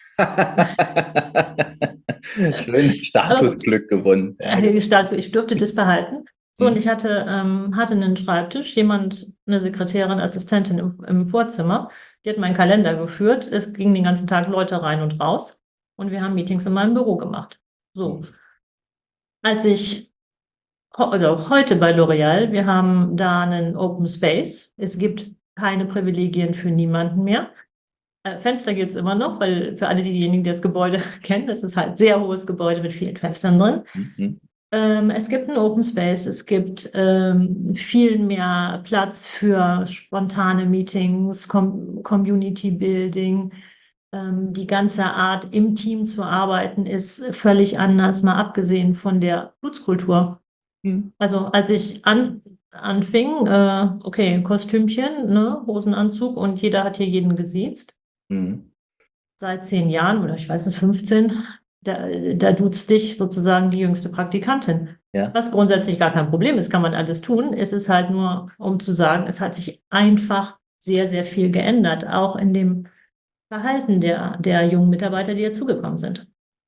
Schön Aber gut. Statusglück gewonnen. Ja, Äh, genau. Gestalt, ich durfte das behalten. So, und Mhm. ich hatte, ähm, hatte einen Schreibtisch, jemand, eine Sekretärin, Assistentin im, im Vorzimmer, die hat meinen Kalender geführt. Es gingen den ganzen Tag Leute rein und raus und wir haben Meetings in meinem Büro gemacht. So, als ich, ho- also heute bei L'Oréal, wir haben da einen Open Space. Es gibt keine Privilegien für niemanden mehr. Äh, Fenster gibt es immer noch, weil für alle diejenigen, die das Gebäude kennen, das ist halt ein sehr hohes Gebäude mit vielen Fenstern drin. Mhm. Ähm, es gibt einen Open Space, es gibt ähm, viel mehr Platz für spontane Meetings, Com Community Building. Ähm, die ganze Art, im Team zu arbeiten, ist völlig anders, mal abgesehen von der Dutzkultur. Mhm. Also als ich an, anfing, äh, okay, Kostümchen, ne, Hosenanzug und jeder hat hier jeden gesiezt. Mhm. Seit zehn Jahren oder ich weiß es, fünfzehn, da, da duzt dich sozusagen die jüngste Praktikantin. Ja. Was grundsätzlich gar kein Problem ist, kann man alles tun. Es ist halt nur, um zu sagen, es hat sich einfach sehr, sehr viel geändert, auch in dem Verhalten der, der jungen Mitarbeiter, die dazugekommen sind.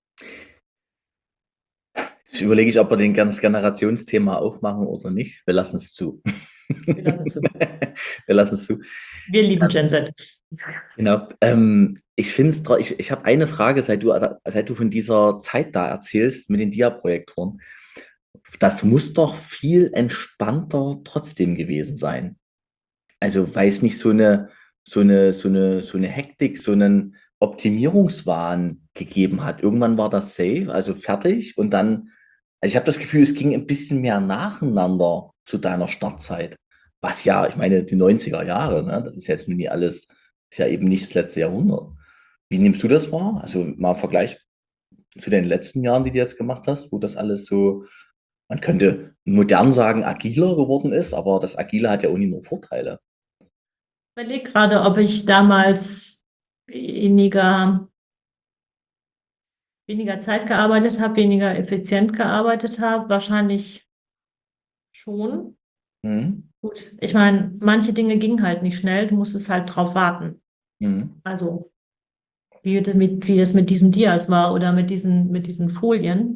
Jetzt überlege ich, ob wir den ganz Generationsthema aufmachen oder nicht. Wir lassen es zu. Wir lassen es zu. Wir lassen es zu. Wir lieben Gen Z. Genau. Ähm, ich finde es, ich, ich habe eine Frage, seit du, seit du von dieser Zeit da erzählst mit den Dia-Projektoren. Das muss doch viel entspannter trotzdem gewesen sein. Also, weil es nicht so eine, so eine, so eine, so eine Hektik, so einen Optimierungswahn gegeben hat. Irgendwann war das safe, also fertig. Und dann, also ich habe das Gefühl, es ging ein bisschen mehr nacheinander zu deiner Startzeit. Was ja, ich meine, die neunziger Jahre, ne? Das ist jetzt nun nie alles, ist ja eben nicht das letzte Jahrhundert. Wie nimmst du das wahr? Also mal im Vergleich zu den letzten Jahren, die du jetzt gemacht hast, wo das alles so, man könnte modern sagen, agiler geworden ist, aber das Agile hat ja auch nicht nur Vorteile. Ich überlege gerade, ob ich damals weniger, weniger Zeit gearbeitet habe, weniger effizient gearbeitet habe. Wahrscheinlich schon. Mhm. Gut, ich meine, manche Dinge gingen halt nicht schnell, du musstest halt drauf warten. Mhm. Also, wie, das mit, wie das mit diesen Dias war oder mit diesen, mit diesen Folien.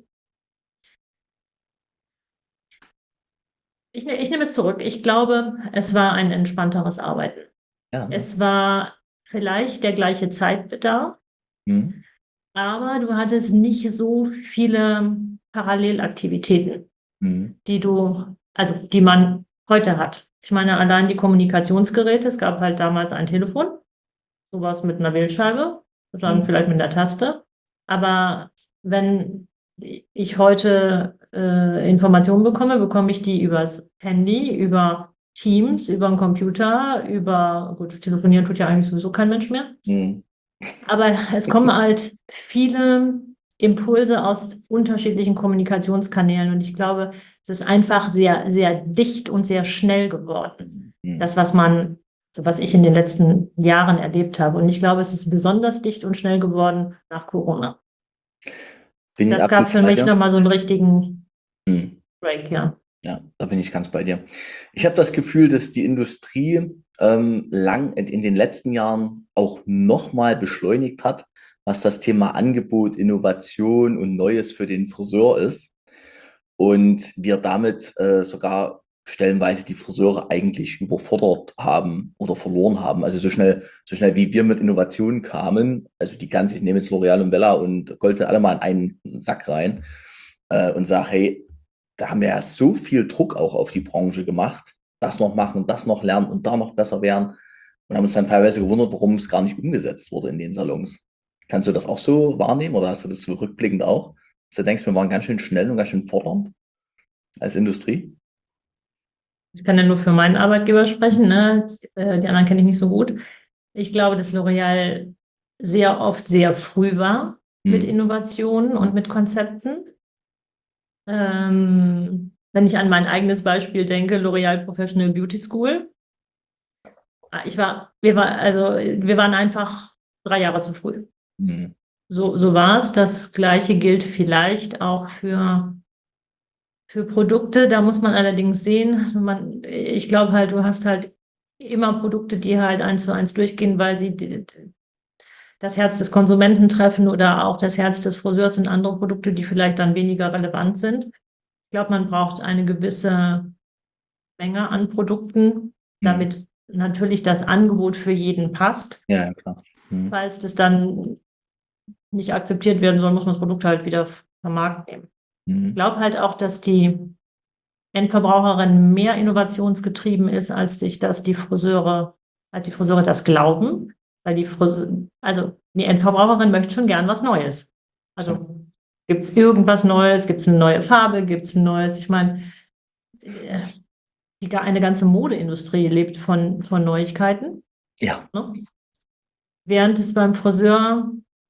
Ich, ne- ich nehme es zurück. Ich glaube, es war ein entspannteres Arbeiten. Ja, ne? Es war vielleicht der gleiche Zeitbedarf, Mhm. aber du hattest nicht so viele Parallelaktivitäten, Mhm. die du, also die man heute hat. Ich meine, allein die Kommunikationsgeräte, es gab halt damals ein Telefon, sowas mit einer Wählscheibe, dann Mhm. vielleicht mit einer Taste. Aber wenn ich heute äh, Informationen bekomme, bekomme ich die übers Handy, über Teams, über den Computer, über, gut, telefonieren tut ja eigentlich sowieso kein Mensch mehr. Mhm. Aber es kommen halt viele Impulse aus unterschiedlichen Kommunikationskanälen und ich glaube, es ist einfach sehr, sehr dicht und sehr schnell geworden. Mhm. Das, was man, so was ich in den letzten Jahren erlebt habe. Und ich glaube, es ist besonders dicht und schnell geworden nach Corona. Bin ich Das gab absolut für bei mich dir. nochmal so einen richtigen Mhm. Break, ja. Ja, da bin ich ganz bei dir. Ich habe das Gefühl, dass die Industrie ähm, lang in in den letzten Jahren auch nochmal beschleunigt hat, was das Thema Angebot, Innovation und Neues für den Friseur ist. Und wir damit äh, sogar stellenweise die Friseure eigentlich überfordert haben oder verloren haben. Also so schnell, so schnell wie wir mit Innovationen kamen, also die ganze, ich nehme jetzt L'Oreal und Bella und Goldfinger alle mal in einen Sack rein äh, und sage, hey, da haben wir ja so viel Druck auch auf die Branche gemacht, das noch machen, das noch lernen und da noch besser werden und haben uns dann teilweise gewundert, warum es gar nicht umgesetzt wurde in den Salons. Kannst du das auch so wahrnehmen oder hast du das so rückblickend auch? Dass du denkst, wir waren ganz schön schnell und ganz schön fordernd als Industrie? Ich kann ja nur für meinen Arbeitgeber sprechen, ne? Äh, Die anderen kenne ich nicht so gut. Ich glaube, dass L'Oréal sehr oft sehr früh war mit Hm. Innovationen und mit Konzepten. Ähm, wenn ich an mein eigenes Beispiel denke, L'Oréal Professional Beauty School. Ah, Ich war, wir war, also wir waren einfach drei Jahre zu früh. Hm. So, so war es. Das Gleiche gilt vielleicht auch für, für Produkte. Da muss man allerdings sehen, also man, ich glaube halt, du hast halt immer Produkte, die halt eins zu eins durchgehen, weil sie die, das Herz des Konsumenten treffen oder auch das Herz des Friseurs und andere Produkte, die vielleicht dann weniger relevant sind. Ich glaube, man braucht eine gewisse Menge an Produkten, Hm. damit natürlich das Angebot für jeden passt. Ja, ja, klar. Hm. Falls das dann nicht akzeptiert werden soll, muss man das Produkt halt wieder vom Markt nehmen. Ich Hm. glaube halt auch, dass die Endverbraucherin mehr innovationsgetrieben ist, als sich das die Friseure, als die Friseure das glauben. Weil die Frise also die Endverbraucherin möchte schon gern was Neues. So. Also gibt es irgendwas Neues, gibt es eine neue Farbe, gibt es ein neues, ich meine, die, eine ganze Modeindustrie lebt von, von Neuigkeiten. Ja. Ne? Während es beim Friseur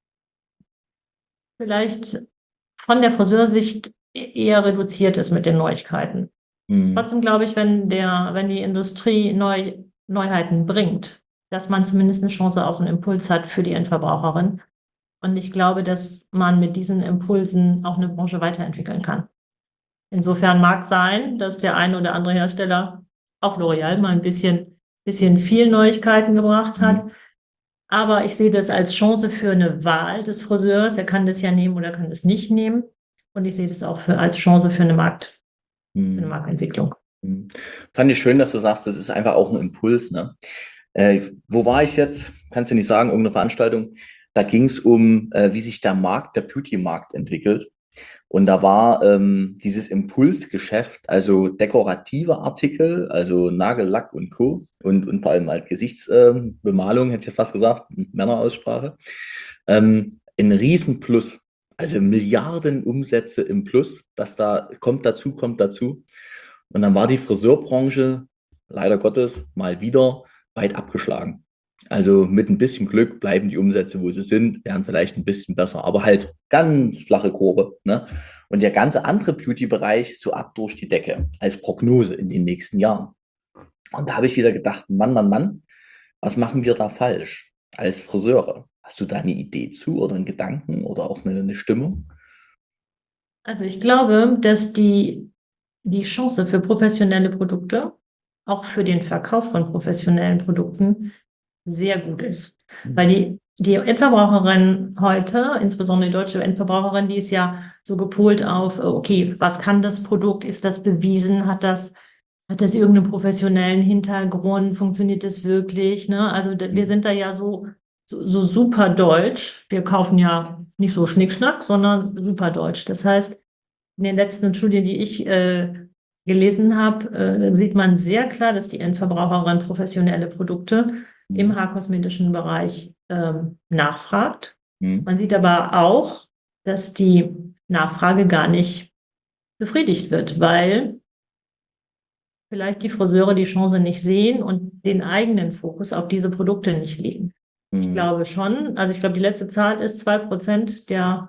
vielleicht von der Friseursicht eher reduziert ist mit den Neuigkeiten. Hm. Trotzdem glaube ich, wenn der, wenn die Industrie neu, Neuheiten bringt, dass man zumindest eine Chance auf einen Impuls hat für die Endverbraucherin. Und ich glaube, dass man mit diesen Impulsen auch eine Branche weiterentwickeln kann. Insofern mag sein, dass der eine oder andere Hersteller, auch L'Oréal, mal ein bisschen, bisschen viel Neuigkeiten gebracht Hm. hat. Aber ich sehe das als Chance für eine Wahl des Friseurs. Er kann das ja nehmen oder kann das nicht nehmen. Und ich sehe das auch für, als Chance für eine Markt, für eine Hm. Marktentwicklung. Hm. Fand ich schön, dass du sagst, das ist einfach auch ein Impuls, ne? Äh, wo war ich jetzt? Kannst du nicht sagen, irgendeine Veranstaltung? Da ging es um, äh, wie sich der Markt, der Beauty-Markt entwickelt. Und da war ähm, dieses Impulsgeschäft, also dekorative Artikel, also Nagellack und Co. und, und vor allem halt Gesichtsbemalung, hätte ich jetzt fast gesagt, Männeraussprache, ähm, ein Riesenplus. Also Milliarden Umsätze im Plus, das da kommt dazu, kommt dazu. Und dann war die Friseurbranche leider Gottes mal wieder weit abgeschlagen. Also mit ein bisschen Glück bleiben die Umsätze, wo sie sind, werden vielleicht ein bisschen besser, aber halt ganz flache Kurve. Ne? Und der ganze andere Beauty-Bereich so ab durch die Decke als Prognose in den nächsten Jahren. Und da habe ich wieder gedacht, Mann, Mann, Mann, was machen wir da falsch als Friseure? Hast du da eine Idee zu oder einen Gedanken oder auch eine, eine Stimmung? Also ich glaube, dass die, die Chance für professionelle Produkte, auch für den Verkauf von professionellen Produkten, sehr gut ist. Weil die, die Endverbraucherin heute, insbesondere die deutsche Endverbraucherin, die ist ja so gepolt auf, äh, okay, was kann das Produkt? Ist das bewiesen? Hat das, hat das irgendeinen professionellen Hintergrund? Funktioniert das wirklich? Ne? Also da, wir sind da ja so, so, so super deutsch. Wir kaufen ja nicht so Schnickschnack, sondern super deutsch. Das heißt, in den letzten Studien, die ich äh, gelesen habe, äh, sieht man sehr klar, dass die Endverbraucherin professionelle Produkte im haarkosmetischen Bereich ähm, nachfragt. Hm. Man sieht aber auch, dass die Nachfrage gar nicht befriedigt wird, weil vielleicht die Friseure die Chance nicht sehen und den eigenen Fokus auf diese Produkte nicht legen. Ich Hm. glaube schon, also ich glaube, die letzte Zahl ist zwei Prozent der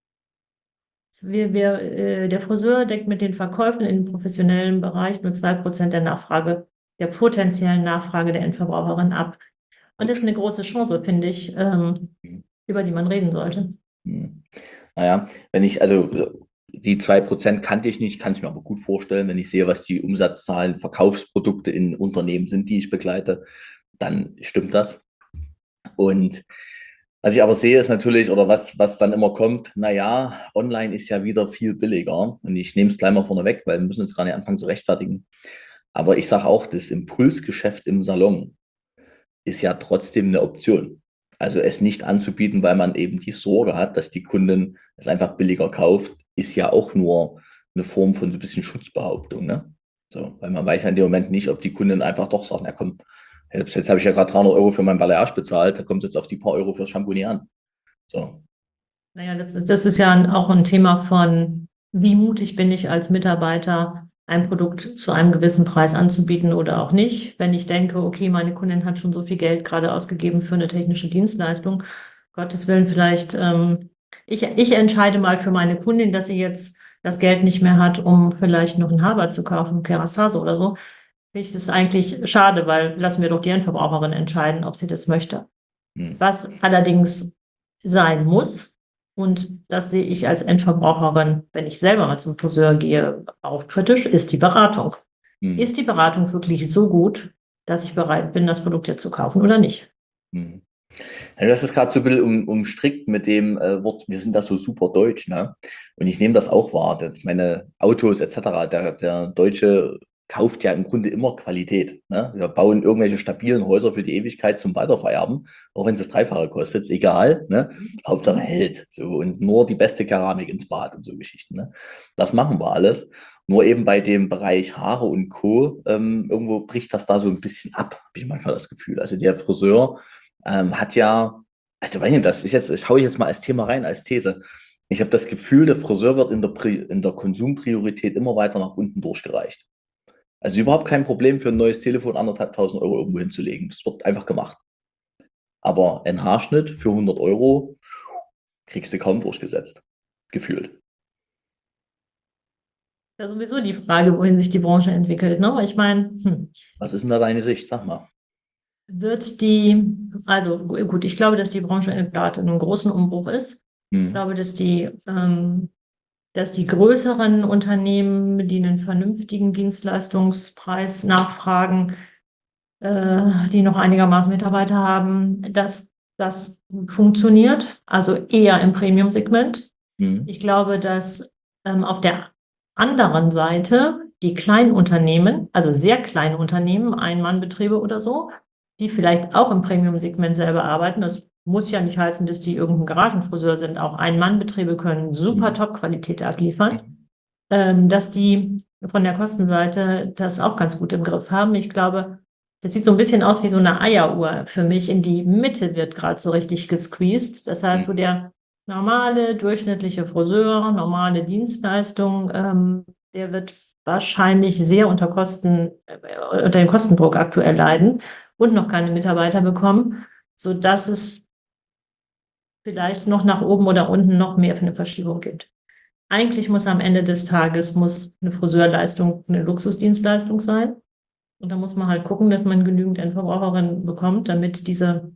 Wir, wir, äh, der Friseur deckt mit den Verkäufen im professionellen Bereich nur zwei Prozent der Nachfrage, der potenziellen Nachfrage der Endverbraucherin ab. Und das ist eine große Chance, finde ich, ähm, über die man reden sollte. Hm. Naja, wenn ich, also die zwei Prozent kannte ich nicht, kann ich mir aber gut vorstellen, wenn ich sehe, was die Umsatzzahlen, Verkaufsprodukte in Unternehmen sind, die ich begleite, dann stimmt das. Und was ich aber sehe, ist natürlich, oder was, was dann immer kommt, naja, online ist ja wieder viel billiger. Und ich nehme es gleich mal vorne weg, weil wir müssen uns gar nicht anfangen zu rechtfertigen. Aber ich sage auch, das Impulsgeschäft im Salon ist ja trotzdem eine Option. Also es nicht anzubieten, weil man eben die Sorge hat, dass die Kundin es einfach billiger kauft, ist ja auch nur eine Form von so ein bisschen Schutzbehauptung, ne? So, weil man weiß ja in dem Moment nicht, ob die Kundin einfach doch sagt, na komm, jetzt, jetzt habe ich ja gerade dreihundert Euro für mein Balayage bezahlt, da kommt es jetzt auf die paar Euro fürs Shampoo nicht an. So. Naja, das ist, das ist ja ein- auch ein Thema von, wie mutig bin ich als Mitarbeiter, ein Produkt zu einem gewissen Preis anzubieten oder auch nicht. Wenn ich denke, okay, meine Kundin hat schon so viel Geld gerade ausgegeben für eine technische Dienstleistung, Gottes Willen, vielleicht, ähm, ich, ich entscheide mal für meine Kundin, dass sie jetzt das Geld nicht mehr hat, um vielleicht noch ein Haarband zu kaufen, Kerastase oder so. Finde ich das eigentlich schade, weil lassen wir doch die Endverbraucherin entscheiden, ob sie das möchte. Hm, Was allerdings sein muss, und das sehe ich als Endverbraucherin, wenn ich selber mal zum Friseur gehe, auch kritisch, ist die Beratung. hm, Ist die Beratung wirklich so gut, dass ich bereit bin, das Produkt jetzt zu kaufen oder nicht? hm. Ja, das ist gerade so ein bisschen um, umstrickt mit dem äh, Wort, wir sind da so super deutsch, ne? Und ich nehme das auch wahr. Das, meine Autos et cetera, der, der Deutsche kauft ja im Grunde immer Qualität. Ne? Wir bauen irgendwelche stabilen Häuser für die Ewigkeit zum Weitervererben, auch wenn es das Dreifache kostet, ist egal. Ne? Hauptsache hält. So, und nur die beste Keramik ins Bad und so Geschichten. Ne? Das machen wir alles. Nur eben bei dem Bereich Haare und Co. Ähm, irgendwo bricht das da so ein bisschen ab, habe ich manchmal das Gefühl. Also der Friseur ähm, hat ja, also weiß nicht, das ist jetzt, schaue ich jetzt mal als Thema rein, als These. Ich habe das Gefühl, der Friseur wird in der, Pri in der Konsumpriorität immer weiter nach unten durchgereicht. Also überhaupt kein Problem für ein neues Telefon anderthalbtausend Euro irgendwo hinzulegen. Das wird einfach gemacht. Aber ein Haarschnitt für hundert Euro kriegst du kaum durchgesetzt. Gefühlt. Ja, sowieso die Frage, wohin sich die Branche entwickelt, ne? Ich meine, hm, Was ist denn da deine Sicht? Sag mal. wird die, also gu- gut, ich glaube, dass die Branche in- gerade in einem großen Umbruch ist. Ich Hm, glaube, dass die, ähm, dass die größeren Unternehmen, die einen vernünftigen Dienstleistungspreis nachfragen, äh, die noch einigermaßen Mitarbeiter haben, dass das funktioniert, also eher im Premium-Segment. hm, Ich glaube, dass ähm, auf der anderen Seite die kleinen Unternehmen, also sehr kleine Unternehmen, Ein-Mann-Betriebe oder so, die vielleicht auch im Premium-Segment selber arbeiten. Das muss ja nicht heißen, dass die irgendein Garagenfriseur sind. Auch Ein-Mann-Betriebe können super hm, Top-Qualität abliefern, hm, ähm, dass die von der Kostenseite das auch ganz gut im Griff haben. Ich glaube, das sieht so ein bisschen aus wie so eine Eieruhr für mich. In die Mitte wird gerade so richtig gesqueezed. Das heißt, so hm, der normale, durchschnittliche Friseur, normale Dienstleistung, ähm, der wird wahrscheinlich sehr unter Kosten, äh, unter dem Kostendruck aktuell leiden und noch keine Mitarbeiter bekommen, sodass es vielleicht noch nach oben oder unten noch mehr für eine Verschiebung gibt. Eigentlich muss am Ende des Tages muss eine Friseurleistung eine Luxusdienstleistung sein. Und da muss man halt gucken, dass man genügend Endverbraucherinnen bekommt, damit diese,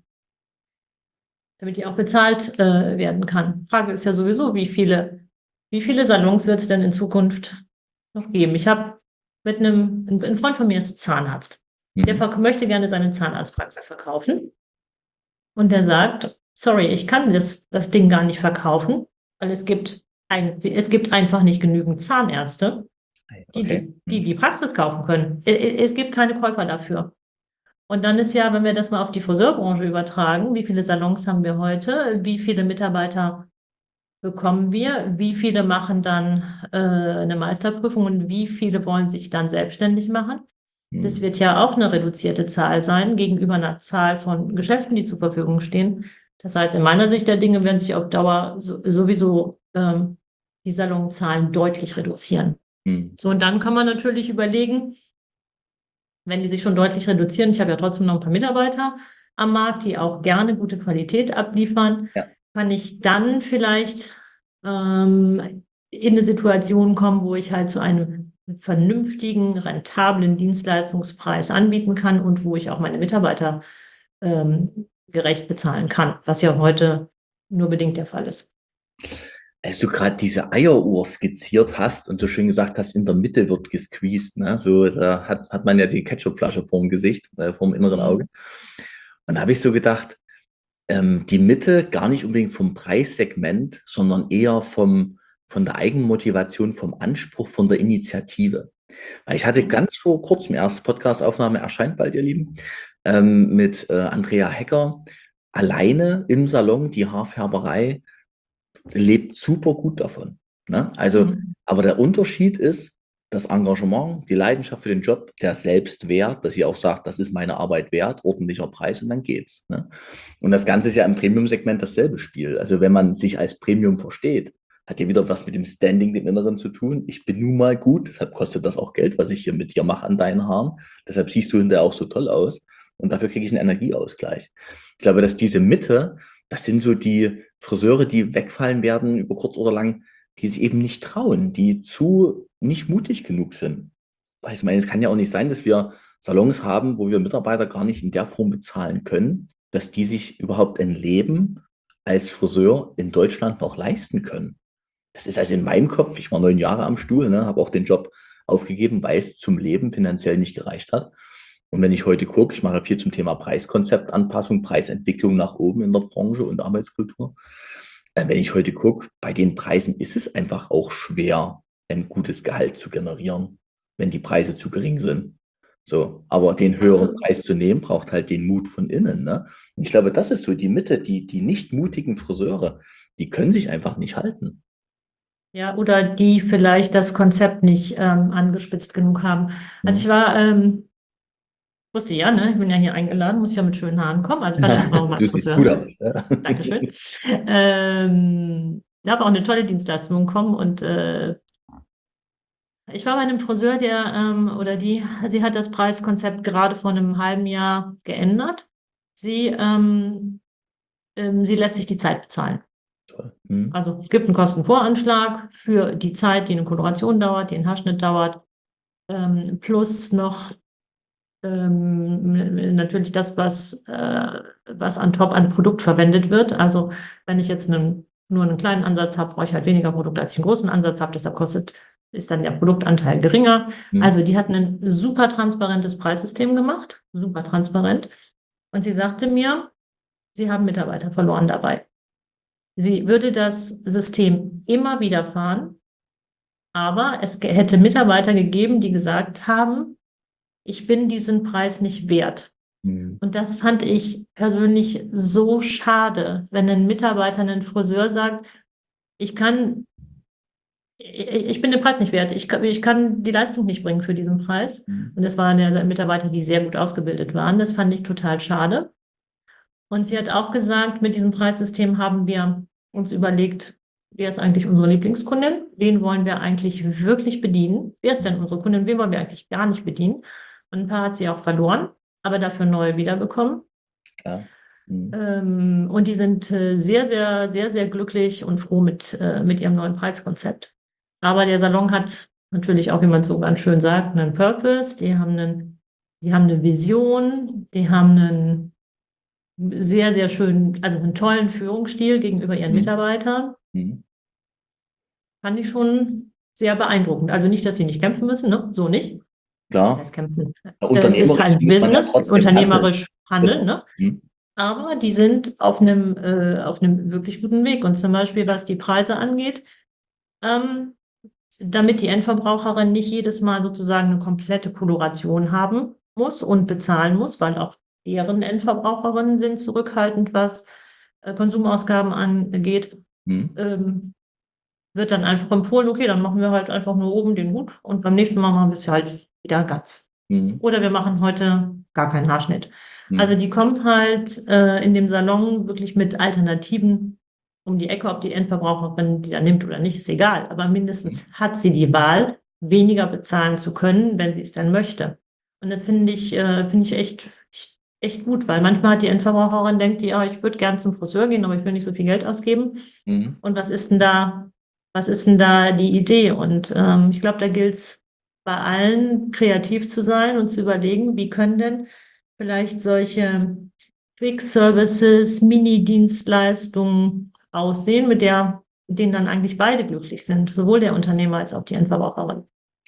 damit die auch bezahlt äh, werden kann. Frage ist ja sowieso, wie viele, wie viele Salons wird es denn in Zukunft noch geben? Ich habe mit einem, ein ein Freund von mir ist Zahnarzt. Der hm, verk- möchte gerne seine Zahnarztpraxis verkaufen. Und der sagt, sorry, ich kann das, das Ding gar nicht verkaufen, weil es gibt ein, es gibt einfach nicht genügend Zahnärzte, die okay. die, die, Hm, die Praxis kaufen können. Es, es gibt keine Käufer dafür. Und dann ist ja, wenn wir das mal auf die Friseurbranche übertragen, wie viele Salons haben wir heute? Wie viele Mitarbeiter bekommen wir? Wie viele machen dann äh, eine Meisterprüfung und wie viele wollen sich dann selbstständig machen? Das hm, wird ja auch eine reduzierte Zahl sein gegenüber einer Zahl von Geschäften, die zur Verfügung stehen. Das heißt, in meiner Sicht der Dinge werden sich auf Dauer so, sowieso ähm, die Salonzahlen deutlich reduzieren. hm. So, und dann kann man natürlich überlegen, wenn die sich schon deutlich reduzieren, ich habe ja trotzdem noch ein paar Mitarbeiter am Markt, die auch gerne gute Qualität abliefern, Ja. kann ich dann vielleicht ähm, in eine Situation kommen, wo ich halt zu einem vernünftigen, rentablen Dienstleistungspreis anbieten kann und wo ich auch meine Mitarbeiter ähm, gerecht bezahlen kann, was ja heute nur bedingt der Fall ist. Als du gerade diese Eieruhr skizziert hast und so schön gesagt hast, in der Mitte wird gesqueezed, ne? So, da hat, hat man ja die Ketchupflasche vorm Gesicht, äh, vorm inneren Auge. Mhm. Und da habe ich so gedacht, ähm, die Mitte gar nicht unbedingt vom Preissegment, sondern eher vom, von der Eigenmotivation, vom Anspruch, von der Initiative. Weil Ich hatte ganz vor kurzem erst Podcast-Aufnahme erscheint bald, ihr Lieben, ähm, mit äh, Andrea Hecker alleine im Salon, die Haarfärberei lebt super gut davon. Ne? Also, Mhm. aber der Unterschied ist das Engagement, die Leidenschaft für den Job, der Selbstwert, dass sie auch sagt, das ist meine Arbeit wert, ordentlicher Preis und dann geht's. Ne? Und das Ganze ist ja im Premium-Segment dasselbe Spiel. Also wenn man sich als Premium versteht, hat ja wieder was mit dem Standing, dem Inneren zu tun. Ich bin nun mal gut, deshalb kostet das auch Geld, was ich hier mit dir mache an deinen Haaren. Deshalb siehst du hinterher auch so toll aus. Und dafür kriege ich einen Energieausgleich. Ich glaube, dass diese Mitte, das sind so die Friseure, die wegfallen werden über kurz oder lang, die sich eben nicht trauen, die zu nicht mutig genug sind. Weil ich meine, es kann ja auch nicht sein, dass wir Salons haben, wo wir Mitarbeiter gar nicht in der Form bezahlen können, dass die sich überhaupt ein Leben als Friseur in Deutschland noch leisten können. Das ist also in meinem Kopf, ich war neun Jahre am Stuhl, ne, habe auch den Job aufgegeben, weil es zum Leben finanziell nicht gereicht hat. Und wenn ich heute gucke, ich mache viel zum Thema Preiskonzeptanpassung, Preisentwicklung nach oben in der Branche und Arbeitskultur. Äh, wenn ich heute gucke, bei den Preisen ist es einfach auch schwer, ein gutes Gehalt zu generieren, wenn die Preise zu gering sind. So, aber den höheren Absolut. Preis zu nehmen, braucht halt den Mut von innen. Ne? Und ich glaube, das ist so die Mitte, die, die nicht mutigen Friseure, die können sich einfach nicht halten. Ja, oder die vielleicht das Konzept nicht ähm, angespitzt genug haben. Also Hm. ich war, ähm, wusste ja, ne, ich bin ja hier eingeladen, muss ja mit schönen Haaren kommen. Also ich war letzte Woche beim Du siehst gut Friseur. aus. Ja. Dankeschön. Ähm, ich habe auch eine tolle Dienstleistung bekommen und äh, ich war bei einem Friseur, der ähm, oder die, sie hat das Preiskonzept gerade vor einem halben Jahr geändert. Sie, ähm, ähm, sie lässt sich die Zeit bezahlen. Toll. Hm. Also es gibt einen Kostenvoranschlag für die Zeit, die eine Koloration dauert, die ein Haarschnitt dauert, ähm, plus noch ähm, natürlich das, was, äh, was an top an Produkt verwendet wird. Also wenn ich jetzt einen, nur einen kleinen Ansatz habe, brauche ich halt weniger Produkt, als ich einen großen Ansatz habe. Deshalb kostet, ist dann der Produktanteil geringer. Hm. Also die hat ein super transparentes Preissystem gemacht, super transparent. Und sie sagte mir, sie haben Mitarbeiter verloren dabei. Sie würde das System immer wieder fahren, aber es ge- hätte Mitarbeiter gegeben, die gesagt haben, ich bin diesen Preis nicht wert. Hm. Und das fand ich persönlich so schade, wenn ein Mitarbeiter, ein Friseur sagt, ich kann, ich ich bin den Preis nicht wert, ich kann, ich kann die Leistung nicht bringen für diesen Preis. Hm. Und das waren ja Mitarbeiter, die sehr gut ausgebildet waren. Das fand ich total schade. Und sie hat auch gesagt, mit diesem Preissystem haben wir uns überlegt, wer ist eigentlich unsere Lieblingskundin? Wen wollen wir eigentlich wirklich bedienen? Wer ist denn unsere Kundin? Wen wollen wir eigentlich gar nicht bedienen? Und ein paar hat sie auch verloren, aber dafür neue wiederbekommen. Klar. Hm. Ähm, und die sind äh, sehr, sehr, sehr, sehr glücklich und froh mit, äh, mit ihrem neuen Preiskonzept. Aber der Salon hat natürlich auch, wie man so ganz schön sagt, einen Purpose. Die haben einen, die haben eine Vision, die haben einen sehr, sehr schönen, also einen tollen Führungsstil gegenüber ihren Hm. Mitarbeitern. Hm. Fand ich schon sehr beeindruckend. Also nicht, dass sie nicht kämpfen müssen, ne? So nicht. Das Klar. heißt kämpfen. Es ist Unternehmerisch halt muss man ja Business, trotzdem handeln. unternehmerisch handeln, Genau. ne? Hm. Aber die sind auf einem, äh, auf einem wirklich guten Weg. Und zum Beispiel, was die Preise angeht, ähm, damit die Endverbraucherin nicht jedes Mal sozusagen eine komplette Koloration haben muss und bezahlen muss, weil auch deren Endverbraucherinnen sind zurückhaltend, was äh, Konsumausgaben angeht, Hm. ähm, wird dann einfach empfohlen, okay, dann machen wir halt einfach nur oben den Hut und beim nächsten Mal machen wir es halt wieder ganz. Hm. Oder wir machen heute gar keinen Haarschnitt. Also Hm. die kommt halt äh, in dem Salon wirklich mit Alternativen um die Ecke, ob die Endverbraucherin die da nimmt oder nicht, ist egal. Aber mindestens hat sie die Wahl, weniger bezahlen zu können, wenn sie es dann möchte. Und das finde ich, äh, finde ich echt, echt gut, weil manchmal hat die Endverbraucherin denkt, die, ja, ich würde gern zum Friseur gehen, aber ich will nicht so viel Geld ausgeben. Hm. Und was ist denn da, was ist denn da die Idee? Und ähm, ich glaube, da gilt es bei allen kreativ zu sein und zu überlegen, wie können denn vielleicht solche Quick Services, Mini-Dienstleistungen aussehen, mit der, mit denen dann eigentlich beide glücklich sind, sowohl der Unternehmer als auch die Endverbraucherin.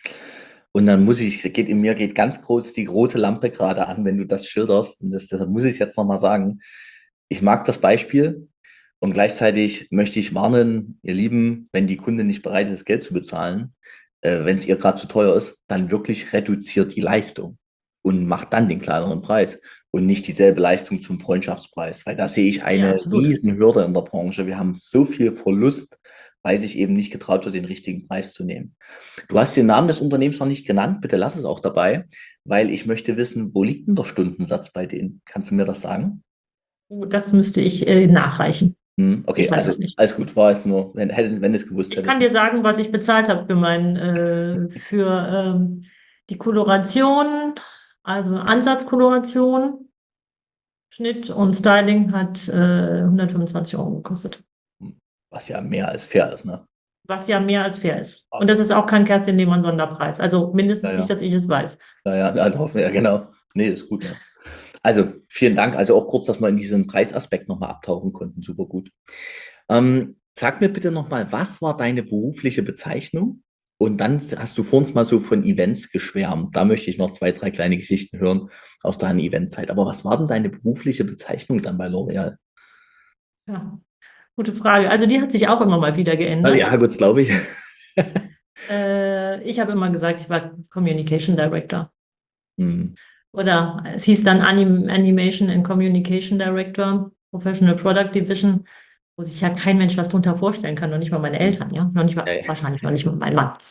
Und dann muss ich, geht in mir geht ganz groß die rote Lampe gerade an, wenn du das schilderst. Und das, deshalb muss ich es jetzt nochmal sagen. Ich mag das Beispiel und gleichzeitig möchte ich warnen, ihr Lieben, wenn die Kunde nicht bereit ist, Geld zu bezahlen, äh, wenn es ihr gerade zu teuer ist, dann wirklich reduziert die Leistung und macht dann den kleineren Preis und nicht dieselbe Leistung zum Freundschaftspreis, weil da sehe ich Ja, eine absolut. riesen Hürde in der Branche. Wir haben so viel Verlust, weil sich eben nicht getraut wird, den richtigen Preis zu nehmen. Du hast den Namen des Unternehmens noch nicht genannt, bitte lass es auch dabei, weil ich möchte wissen, wo liegt denn der Stundensatz bei denen? Kannst du mir das sagen? Das müsste ich äh, nachreichen. Hm, Ich okay, weiß also es nicht. alles gut, war es nur, wenn, hätte, wenn du es gewusst Ich kann hättest. dir sagen, was ich bezahlt habe für mein, äh, für ähm, die Koloration, also Ansatzkoloration, Schnitt und Styling hat äh, hundertfünfundzwanzig Euro gekostet. Was ja mehr als fair ist, ne? Was ja mehr als fair ist. Und das Absolut. ist auch kein Kerstin Lehmann Sonderpreis. Also Ja, mindestens nicht, ja. dass ich es weiß. Naja, dann hoffen wir, ja, genau. Nee, ist gut, ne? Also, vielen Dank. Also auch kurz, dass wir in diesen Preisaspekt nochmal abtauchen konnten. Super gut. Ähm, sag mir bitte nochmal, was war deine berufliche Bezeichnung? Und dann hast du vor uns mal so von Events geschwärmt. Da möchte ich noch zwei, drei kleine Geschichten hören aus deiner Eventzeit. Aber was war denn deine berufliche Bezeichnung dann bei L'Oréal? Ja, gute Frage. Also die hat sich auch immer mal wieder Ah, geändert. ja, gut, glaube ich. Äh, ich habe immer gesagt, ich war Communication Director. Hm. Oder es hieß dann Anim Animation and Communication Director, Professional Product Division, wo sich ja kein Mensch was drunter vorstellen kann, noch nicht mal meine Eltern, ja, noch nicht mal, Ja. wahrscheinlich noch nicht mal mein Mann.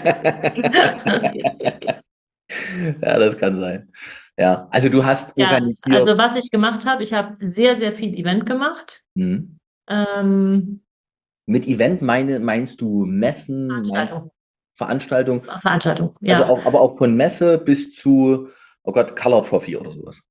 Ja, das kann sein. Ja, also du hast Ja, organisiert. also was ich gemacht habe, ich habe sehr, sehr viel Event gemacht. Hm. Ähm, Mit Event meine, meinst du Messen, meinst Veranstaltung, Veranstaltungen? Veranstaltung, Also ja, auch, aber auch von Messe bis zu, oh Gott, Color Trophy oder sowas.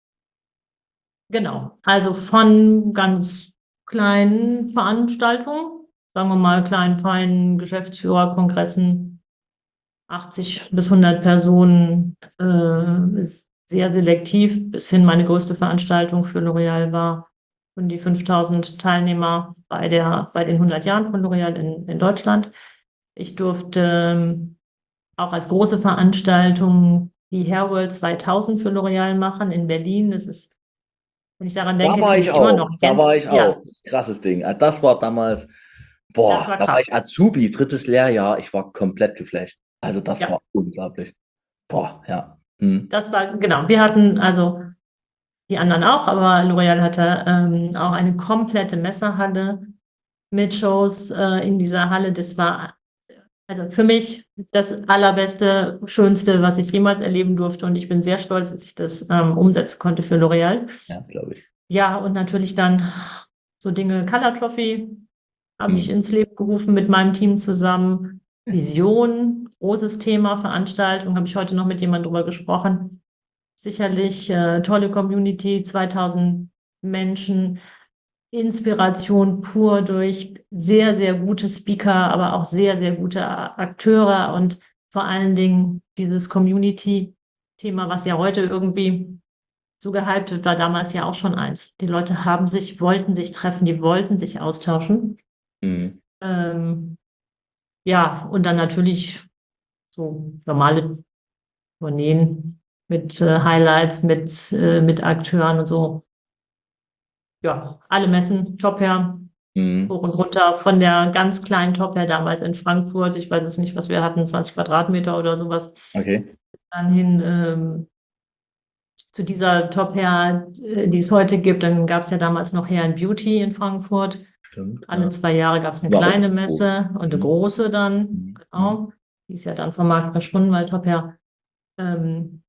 genau. Also von ganz kleinen Veranstaltungen, sagen wir mal kleinen, feinen Geschäftsführerkongressen, achtzig bis hundert Personen, äh, ist sehr selektiv, bis hin meine größte Veranstaltung für L'Oréal war und die fünftausend Teilnehmer bei der, bei den hundert Jahren von L'Oréal in, in Deutschland. Ich durfte ähm, auch als große Veranstaltung die Hairworld zweitausend für L'Oréal machen in Berlin. Das ist, wenn ich daran Da denke, war kriege ich ich immer auch, noch da war Gänse. ich Ja, auch. Krasses Ding. Ah, das war damals, das boah, war da war ich krass. Azubi, drittes Lehrjahr. Ich war komplett geflasht. Also das war Ja, unglaublich. Boah, ja. Hm. das war, genau. Wir hatten also die anderen auch, aber L'Oréal hatte ähm, auch eine komplette Messehalle mit Shows äh, in dieser Halle. Das war also für mich das allerbeste, schönste, was ich jemals erleben durfte. Und ich bin sehr stolz, dass ich das ähm, umsetzen konnte für L'Oréal. Ja, glaube ich. Ja, und natürlich dann so Dinge, Color Trophy habe ich Hm. ins Leben gerufen mit meinem Team zusammen. Vision, großes Thema, Veranstaltung, habe ich heute noch mit jemandem drüber gesprochen. Sicherlich äh, tolle Community, zweitausend Menschen, Inspiration pur durch sehr, sehr gute Speaker, aber auch sehr, sehr gute Akteure und vor allen Dingen dieses Community-Thema, was ja heute irgendwie so gehypt wird, war damals ja auch schon eins. Die Leute haben sich, wollten sich treffen, die wollten sich austauschen. Hm. Ähm, ja, und dann natürlich so normale Tourneen mit äh, Highlights, mit, äh, mit Akteuren und so. Ja, alle Messen, Top Hair, Hm. hoch und runter, von der ganz kleinen Top Hair damals in Frankfurt, ich weiß es nicht, was wir hatten, zwanzig Quadratmeter oder sowas, Okay, dann hin ähm, zu dieser Top Hair, äh, die es heute gibt. Dann gab es ja damals noch Hair and Beauty in Frankfurt. stimmt. Alle Ja. zwei Jahre gab es eine War auch kleine das groß. Messe und eine Hm. große dann, Hm. Hm. genau. Die ist ja dann vom Markt verschwunden, weil Top Hair ähm,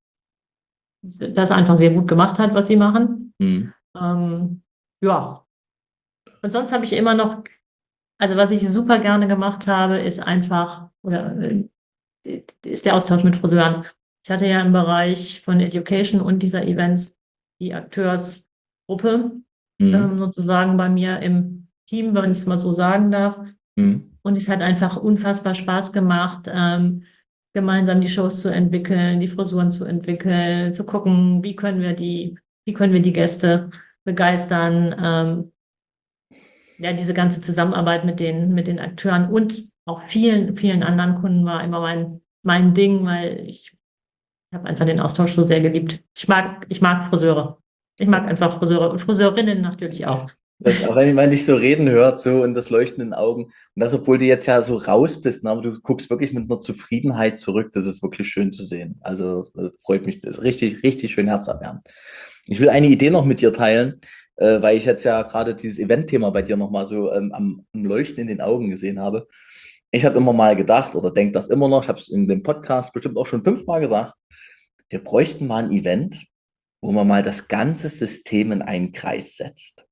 das einfach sehr gut gemacht hat, was sie machen. Hm. Ähm, ja, und sonst habe ich immer noch, also was ich super gerne gemacht habe, ist einfach, oder äh, ist der Austausch mit Friseuren. Ich hatte ja im Bereich von Education und dieser Events die Akteursgruppe Hm. ähm, sozusagen bei mir im Team, wenn ich es mal so sagen darf. Hm. Und es hat einfach unfassbar Spaß gemacht, ähm, gemeinsam die Shows zu entwickeln, die Frisuren zu entwickeln, zu gucken, wie können wir die, wie können wir die Gäste begeistern. Ähm, ja, diese ganze Zusammenarbeit mit den, mit den Akteuren und auch vielen, vielen anderen Kunden war immer mein, mein Ding, weil ich habe einfach den Austausch so sehr geliebt. Ich mag, ich mag Friseure. Ich mag einfach Friseure und Friseurinnen natürlich auch. Das, aber wenn man dich so reden hört, so und das Leuchten in den Augen, und das, obwohl du jetzt ja so raus bist, ne, aber du guckst wirklich mit einer Zufriedenheit zurück, das ist wirklich schön zu sehen. Also äh, freut mich, das ist richtig, richtig schön herzerwärmend. Ich will eine Idee noch mit dir teilen, äh, weil ich jetzt ja gerade dieses Event-Thema bei dir nochmal so ähm, am, am Leuchten in den Augen gesehen habe. Ich habe immer mal gedacht oder denke das immer noch, ich habe es in dem Podcast bestimmt auch schon fünfmal gesagt, wir bräuchten mal ein Event, wo man mal das ganze System in einen Kreis setzt.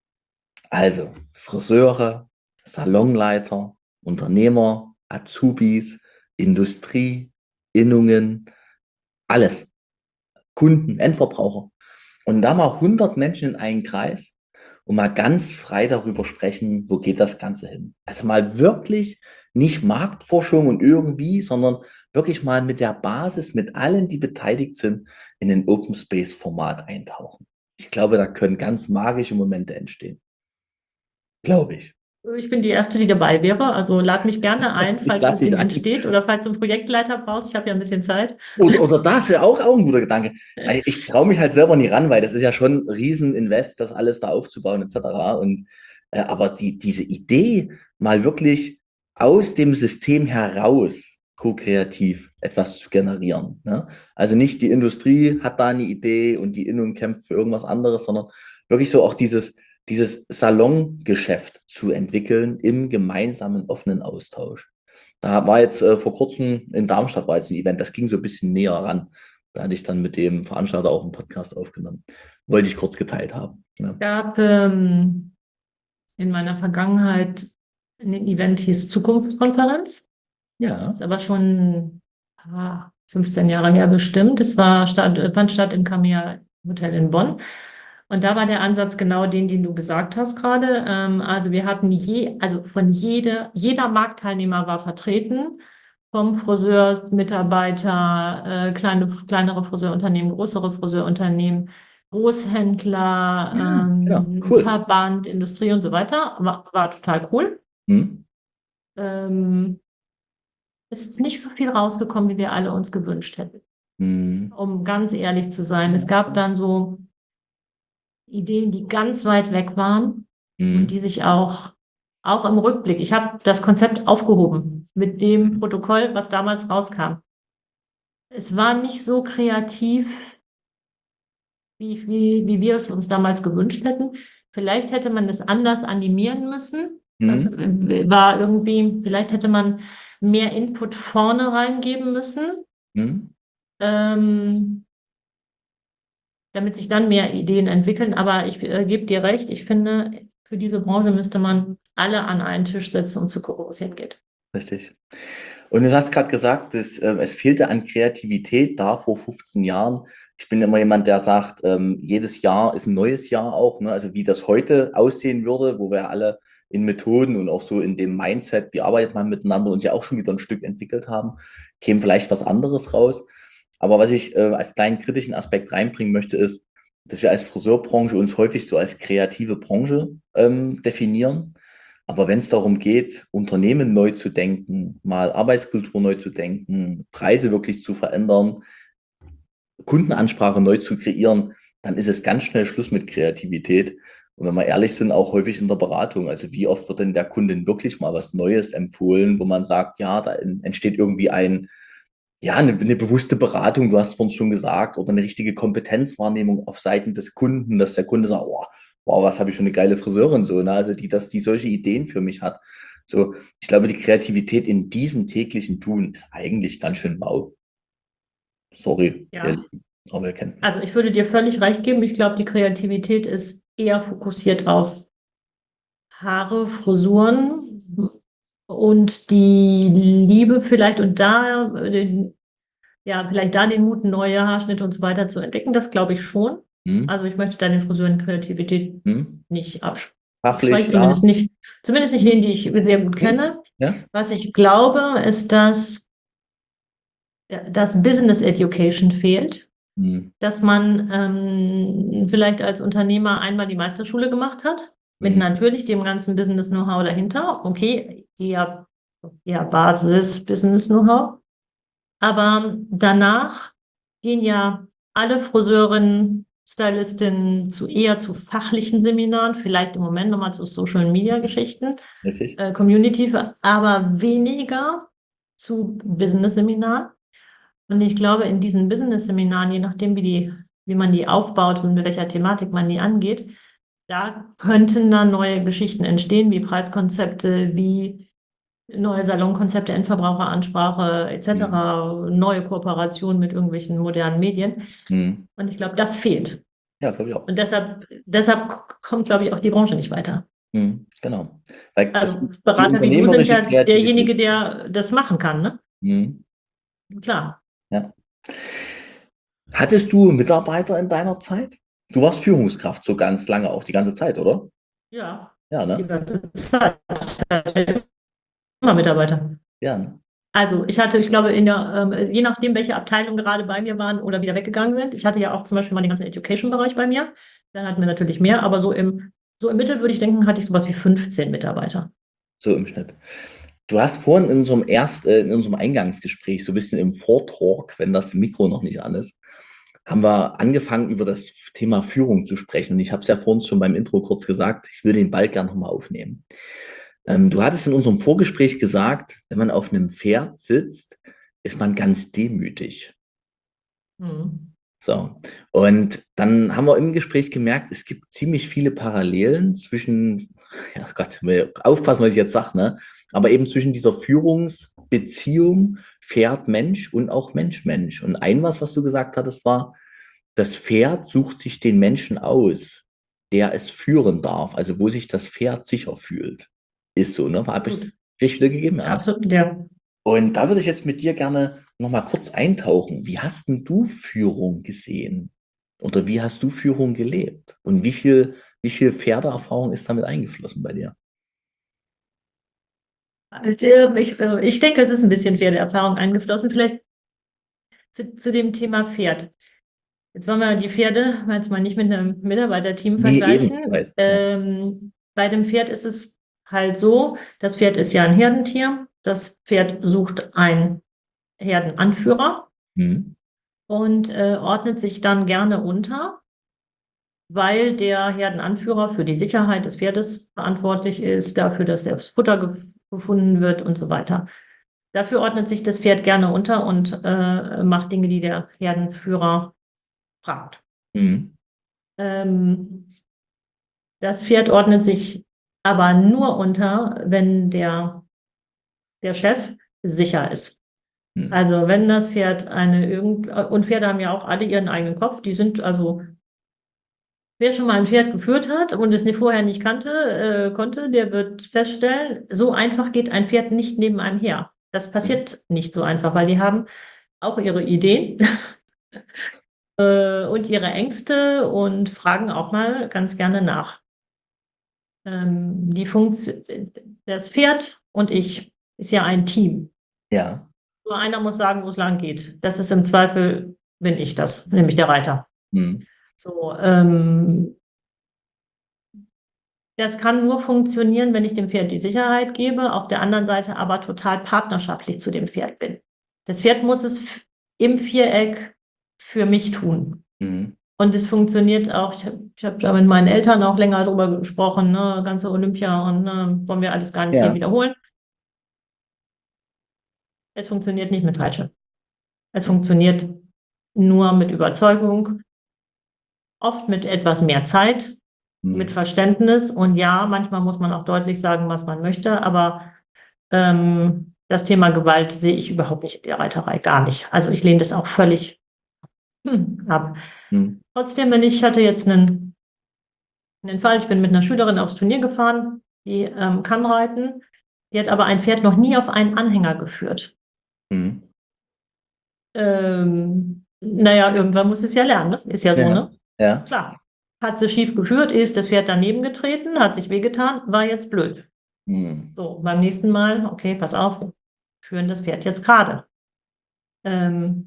Also Friseure, Salonleiter, Unternehmer, Azubis, Industrie, Innungen, alles. Kunden, Endverbraucher. Und da mal hundert Menschen in einen Kreis und mal ganz frei darüber sprechen, wo geht das Ganze hin. Also mal wirklich nicht Marktforschung und irgendwie, sondern wirklich mal mit der Basis, mit allen, die beteiligt sind, in den Open Space Format eintauchen. Ich glaube, da können ganz magische Momente entstehen. Glaube ich. Ich bin die Erste, die dabei wäre. Also lad mich gerne ein, Ich falls lade das dich Ding ein. entsteht oder falls du einen Projektleiter brauchst. Ich habe ja ein bisschen Zeit. Oder, oder das ist ja auch, auch ein guter Gedanke. Ich traue mich halt selber nie ran, weil das ist ja schon ein Rieseninvest, das alles da aufzubauen, et cetera. Und, äh, aber die, diese Idee, mal wirklich aus dem System heraus ko-kreativ etwas zu generieren. Ne? Also nicht die Industrie hat da eine Idee und die Innung kämpft für irgendwas anderes, sondern wirklich so auch dieses, dieses Salongeschäft zu entwickeln im gemeinsamen offenen Austausch. Da war jetzt äh, vor kurzem in Darmstadt war jetzt ein Event, das ging so ein bisschen näher ran. Da hatte ich dann mit dem Veranstalter auch einen Podcast aufgenommen. Wollte ich kurz geteilt haben. Ne? Es gab ähm, in meiner Vergangenheit ein Event, hieß Zukunftskonferenz. Ja. Ist aber schon ah, fünfzehn Jahre her bestimmt. Es war statt, fand statt im Camea Hotel in Bonn. Und da war der Ansatz genau den, den du gesagt hast gerade. Ähm, also wir hatten je, also von jede, jeder Marktteilnehmer war vertreten, vom Friseur, Mitarbeiter, äh, kleine, kleinere Friseurunternehmen, größere Friseurunternehmen, Großhändler, Ja, genau. ähm, Cool. Verband, Industrie und so weiter. War, war total cool. Hm? Ähm, Es ist nicht so viel rausgekommen, wie wir alle uns gewünscht hätten, Hm. um ganz ehrlich zu sein. Es gab dann so Ideen, die ganz weit weg waren und Hm. die sich auch, auch im Rückblick, ich habe das Konzept aufgehoben mit dem Protokoll, was damals rauskam. Es war nicht so kreativ, wie, wie, wie wir es uns damals gewünscht hätten. Vielleicht hätte man es anders animieren müssen. Das Hm. äh, war irgendwie, vielleicht hätte man mehr Input vorne reingeben müssen. Hm. Ähm, damit sich dann mehr Ideen entwickeln. Aber ich äh, gebe dir recht, ich finde, für diese Branche müsste man alle an einen Tisch setzen, um zu gucken, wo es hingeht. Richtig. Und du hast gerade gesagt, dass, äh, es fehlte an Kreativität da vor fünfzehn Jahren. Ich bin immer jemand, der sagt, ähm, jedes Jahr ist ein neues Jahr auch. Ne? Also wie das heute aussehen würde, wo wir alle in Methoden und auch so in dem Mindset, wie arbeitet man miteinander, uns ja auch schon wieder ein Stück entwickelt haben, käme vielleicht was anderes raus. Aber was ich äh, als kleinen kritischen Aspekt reinbringen möchte, ist, dass wir als Friseurbranche uns häufig so als kreative Branche ähm, definieren. Aber wenn es darum geht, Unternehmen neu zu denken, mal Arbeitskultur neu zu denken, Preise wirklich zu verändern, Kundenansprache neu zu kreieren, dann ist es ganz schnell Schluss mit Kreativität. Und wenn wir ehrlich sind, auch häufig in der Beratung. Also wie oft wird denn der Kundin wirklich mal was Neues empfohlen, wo man sagt, ja, da entsteht irgendwie ein, ja, eine, eine bewusste Beratung, du hast es vorhin schon gesagt, oder eine richtige Kompetenzwahrnehmung auf Seiten des Kunden, dass der Kunde sagt, oh, wow, was habe ich für eine geile Friseurin so, ne? Also die, dass die solche Ideen für mich hat. So, ich glaube, die Kreativität in diesem täglichen Tun ist eigentlich ganz schön mau. Sorry, ihr Ja, Lieben, aber ihr kennt mich. also ich würde dir völlig recht geben. Ich glaube, die Kreativität ist eher fokussiert auf Haare, Frisuren und die Liebe vielleicht und da, äh, ja, vielleicht da den Mut, neue Haarschnitte und so weiter zu entdecken. Das glaube ich schon. Hm? Also ich möchte deine Friseuren Kreativität Hm? nicht absprechen. Fachlich, Zumindest ja. nicht, zumindest nicht denen, die ich sehr gut Hm? kenne. Ja? Was ich glaube, ist, dass, dass Business Education fehlt, Hm. dass man ähm, vielleicht als Unternehmer einmal die Meisterschule gemacht hat, mit Hm. natürlich dem ganzen Business-Know-how dahinter. Okay, eher, eher Basis-Business-Know-how. Aber danach gehen ja alle Friseurinnen Stylistin zu eher zu fachlichen Seminaren, vielleicht im Moment nochmal zu Social-Media-Geschichten, Richtig? äh, Community, aber weniger zu Business-Seminaren. Und ich glaube, in diesen Business-Seminaren, je nachdem, wie die, wie man die aufbaut und mit welcher Thematik man die angeht, da könnten dann neue Geschichten entstehen, wie Preiskonzepte, wie neue Salonkonzepte, Endverbraucheransprache Mhm. et cetera, neue Kooperationen mit irgendwelchen modernen Medien. Mhm. Und ich glaube, das fehlt. Ja, glaube ich auch. Und deshalb, deshalb kommt, glaube ich, auch die Branche nicht weiter. Mhm. Genau. Weil das, Also die Berater wie du sind unternehmerische ja Kreativität. derjenige, der das machen kann, ne? Mhm. Klar. Ja. Hattest du Mitarbeiter in deiner Zeit? Du warst Führungskraft so ganz lange, auch die ganze Zeit, oder? Ja, Ja, die ne? ganze Zeit. Immer Mitarbeiter. Ja, ne? Also ich hatte, ich glaube, in der, ähm, je nachdem, welche Abteilungen gerade bei mir waren oder wieder weggegangen sind. Ich hatte ja auch zum Beispiel mal den ganzen Education-Bereich bei mir. Dann hatten wir natürlich mehr, aber so im, so im Mittel würde ich denken, hatte ich sowas wie fünfzehn Mitarbeiter. So im Schnitt. Du hast vorhin in unserem erst, äh, in unserem Eingangsgespräch, so ein bisschen im Vortalk, wenn das Mikro noch nicht an ist, haben wir angefangen, über das Thema Führung zu sprechen. Und ich habe es ja vorhin schon beim Intro kurz gesagt, ich will den Ball gerne nochmal aufnehmen. Ähm, du hattest in unserem Vorgespräch gesagt, wenn man auf einem Pferd sitzt, ist man ganz demütig. Mhm. So. Und dann haben wir im Gespräch gemerkt, es gibt ziemlich viele Parallelen zwischen, ja Gott, aufpassen, was ich jetzt sage, ne? Aber eben zwischen dieser Führungsbeziehung Pferd-Mensch und auch Mensch-Mensch. Und ein was, was du gesagt hattest, war, das Pferd sucht sich den Menschen aus, der es führen darf, also wo sich das Pferd sicher fühlt. Ist so, ne? Habe ich es Absolut. richtig wiedergegeben, ja, ne? Absolut, ja. Und da würde ich jetzt mit dir gerne nochmal kurz eintauchen. Wie hast denn du Führung gesehen? Oder wie hast du Führung gelebt? Und wie viel, wie viel Pferdeerfahrung ist damit eingeflossen bei dir? Äh, Ich, äh, ich denke, es ist ein bisschen Pferdeerfahrung eingeflossen. Vielleicht zu, zu dem Thema Pferd. Jetzt wollen wir die Pferde jetzt mal nicht mit einem Mitarbeiterteam Nee, eben. Ich vergleichen. weiß. Ja. Ähm, bei dem Pferd ist es halt so, das Pferd ist ja ein Herdentier. Das Pferd sucht einen Herdenanführer Hm. und äh, ordnet sich dann gerne unter, weil der Herdenanführer für die Sicherheit des Pferdes verantwortlich ist, dafür, dass das Futter gef gefunden wird und so weiter. Dafür ordnet sich das Pferd gerne unter und äh, macht Dinge, die der Herdenführer fragt. Hm. Ähm, Das Pferd ordnet sich aber nur unter, wenn der, der Chef sicher ist. Hm. Also wenn das Pferd eine irgend und Pferde haben ja auch alle ihren eigenen Kopf. Die sind also, wer schon mal ein Pferd geführt hat und es vorher nicht kannte, äh, konnte, der wird feststellen, so einfach geht ein Pferd nicht neben einem her. Das Hm. passiert nicht so einfach, weil die haben auch ihre Ideen äh, und ihre Ängste und fragen auch mal ganz gerne nach. Ähm, die Funktion, das Pferd und ich ist ja ein Team. Ja. Nur einer muss sagen, wo es lang geht. Das ist im Zweifel, bin ich das, nämlich der Reiter. Hm. So, ähm, das kann nur funktionieren, wenn ich dem Pferd die Sicherheit gebe, auf der anderen Seite aber total partnerschaftlich zu dem Pferd bin. Das Pferd muss es im Viereck für mich tun. Hm. Und es funktioniert auch, ich habe ich hab da mit meinen Eltern auch länger drüber gesprochen, ne, ganze Olympia und ne, wollen wir alles gar nicht hier Ja. wiederholen. Es funktioniert nicht mit Peitsche. Es funktioniert nur mit Überzeugung, oft mit etwas mehr Zeit, mit Hm. Verständnis. Und ja, manchmal muss man auch deutlich sagen, was man möchte. Aber ähm, das Thema Gewalt sehe ich überhaupt nicht in der Reiterei, gar nicht. Also ich lehne das auch völlig hm, ab. Hm. Trotzdem, wenn ich hatte jetzt einen, einen Fall, ich bin mit einer Schülerin aufs Turnier gefahren, die ähm, kann reiten, die hat aber ein Pferd noch nie auf einen Anhänger geführt. Hm. Ähm, naja, irgendwann muss es ja lernen, ne? Ist ja so, Ja. ne? Ja. Klar. Hat sie schief geführt, ist das Pferd daneben getreten, hat sich wehgetan, war jetzt blöd. Hm. So, beim nächsten Mal, okay, pass auf, wir führen das Pferd jetzt gerade. Ähm,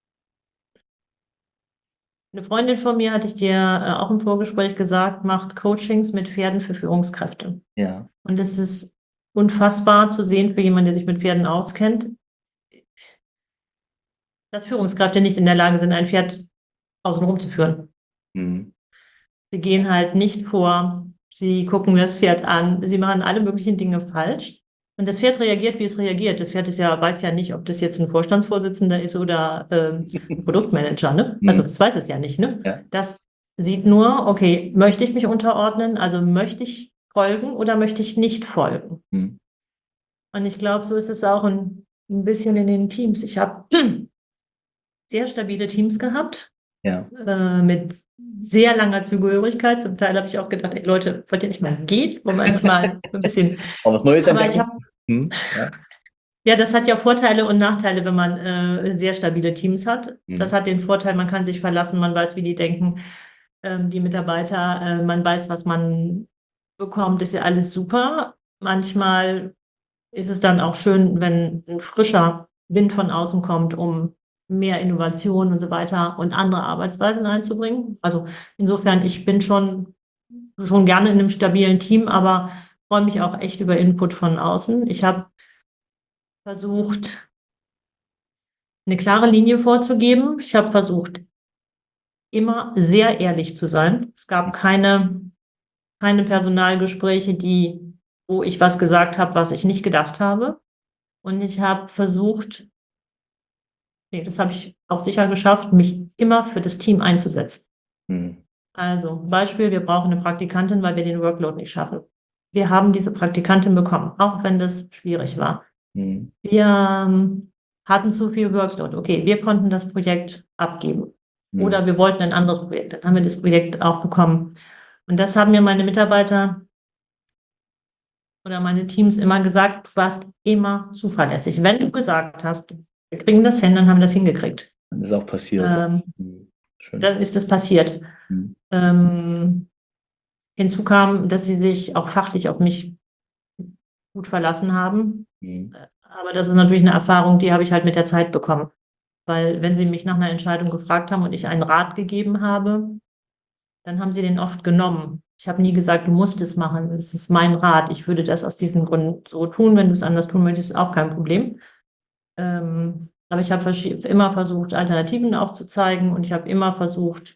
eine Freundin von mir, hatte ich dir äh, auch im Vorgespräch gesagt, macht Coachings mit Pferden für Führungskräfte. Ja. Und es ist unfassbar zu sehen für jemanden, der sich mit Pferden auskennt, dass Führungskräfte nicht in der Lage sind, ein Pferd außenrum zu führen. Mhm. Sie gehen halt nicht vor, sie gucken das Pferd an, sie machen alle möglichen Dinge falsch. Und das Pferd reagiert, wie es reagiert. Das Pferd ist ja, weiß ja nicht, ob das jetzt ein Vorstandsvorsitzender ist oder ähm, ein Produktmanager, ne? Also Mhm. das weiß es ja nicht, ne? Ja. Das sieht nur, okay, möchte ich mich unterordnen, also möchte ich folgen oder möchte ich nicht folgen? Mhm. Und ich glaube, so ist es auch ein, ein bisschen in den Teams. Ich habe sehr stabile Teams gehabt, Ja. äh, mit sehr langer Zugehörigkeit. Zum Teil habe ich auch gedacht, ey, Leute, wollt ihr nicht mal gehen? Und manchmal so ein bisschen. Aber was Neues Aber ich entdecken. habe, Mhm. Ja. ja, das hat ja Vorteile und Nachteile, wenn man äh, sehr stabile Teams hat. Das Mhm. hat den Vorteil, man kann sich verlassen, man weiß, wie die denken, ähm, die Mitarbeiter, äh, man weiß, was man bekommt, ist ja alles super. Manchmal ist es dann auch schön, wenn ein frischer Wind von außen kommt, um mehr Innovation und so weiter und andere Arbeitsweisen einzubringen. Also insofern, ich bin schon, schon gerne in einem stabilen Team, aber freue mich auch echt über Input von außen. Ich habe versucht, eine klare Linie vorzugeben. Ich habe versucht, immer sehr ehrlich zu sein. Es gab keine, keine Personalgespräche, die, wo ich was gesagt habe, was ich nicht gedacht habe. Und ich habe versucht, nee, das habe ich auch sicher geschafft, mich immer für das Team einzusetzen. Mhm. Also Beispiel, wir brauchen eine Praktikantin, weil wir den Workload nicht schaffen. Wir haben diese Praktikantin bekommen, auch wenn das schwierig war. Mhm. Wir ähm, hatten zu viel Workload. Okay, wir konnten das Projekt abgeben. Mhm. Oder wir wollten ein anderes Projekt. Dann haben wir das Projekt auch bekommen. Und das haben mir meine Mitarbeiter oder meine Teams immer gesagt, du warst immer zuverlässig. Wenn du gesagt hast, wir kriegen das hin, dann haben wir das hingekriegt. Dann ist auch passiert. Ähm, Mhm. Schön. dann ist das passiert. Mhm. Ähm, hinzu kam, dass sie sich auch fachlich auf mich gut verlassen haben. Mhm. Aber das ist natürlich eine Erfahrung, die habe ich halt mit der Zeit bekommen. Weil wenn sie mich nach einer Entscheidung gefragt haben und ich einen Rat gegeben habe, dann haben sie den oft genommen. Ich habe nie gesagt, du musst es machen. Das ist mein Rat. Ich würde das aus diesen Gründen so tun. Wenn du es anders tun möchtest, ist auch kein Problem. Ähm, aber ich habe immer versucht, Alternativen aufzuzeigen und ich habe immer versucht,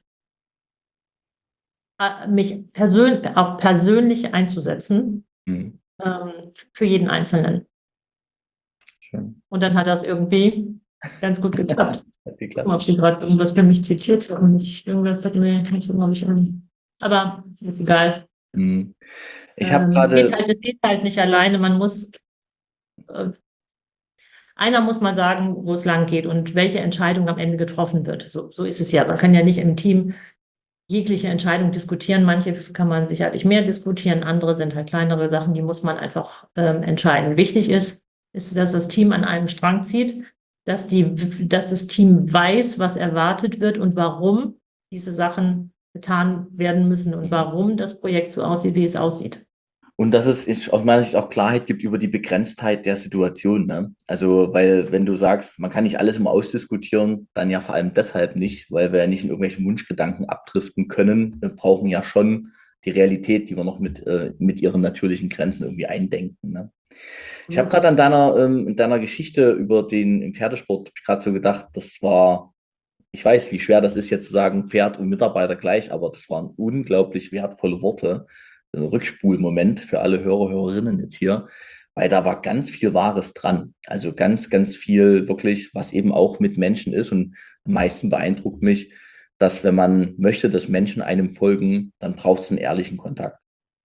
äh, mich persön auch persönlich einzusetzen, Mhm. ähm, für jeden Einzelnen. Schön. Und dann hat das irgendwie ganz gut geklappt. Hat Guck mal, geklappt. ob sie gerade irgendwas für mich zitiert hat und nicht irgendwas hat mir, kannst du, glaube ich, an. Aber ist egal. Mhm. Ich habe Ähm, geht gerade, halt, es geht halt nicht alleine. Man muss, äh, einer muss mal sagen, wo es lang geht und welche Entscheidung am Ende getroffen wird. So, so ist es ja. Man kann ja nicht im Team jegliche Entscheidung diskutieren. Manche kann man sicherlich mehr diskutieren, andere sind halt kleinere Sachen, die muss man einfach ähm, entscheiden. Wichtig ist, ist, dass das Team an einem Strang zieht, dass die, dass das Team weiß, was erwartet wird und warum diese Sachen getan werden müssen und warum das Projekt so aussieht, wie es aussieht. und dass es ist, aus meiner Sicht auch Klarheit gibt über die Begrenztheit der Situation. Ne? Also, weil wenn du sagst, man kann nicht alles immer ausdiskutieren, dann ja vor allem deshalb nicht, weil wir ja nicht in irgendwelchen Wunschgedanken abdriften können. Wir brauchen ja schon die Realität, die wir noch mit, äh, mit ihren natürlichen Grenzen irgendwie eindenken. Ne? Ich habe gerade an deiner, ähm, in deiner Geschichte über den im Pferdesport gerade so gedacht, das war, ich weiß, wie schwer das ist, jetzt zu sagen, Pferd und Mitarbeiter gleich, aber das waren unglaublich wertvolle Worte. Ein Rückspulmoment für alle Hörer, Hörerinnen jetzt hier, weil da war ganz viel Wahres dran. Also ganz, ganz viel wirklich, was eben auch mit Menschen ist. Und am meisten beeindruckt mich, dass wenn man möchte, dass Menschen einem folgen, dann braucht es einen ehrlichen Kontakt.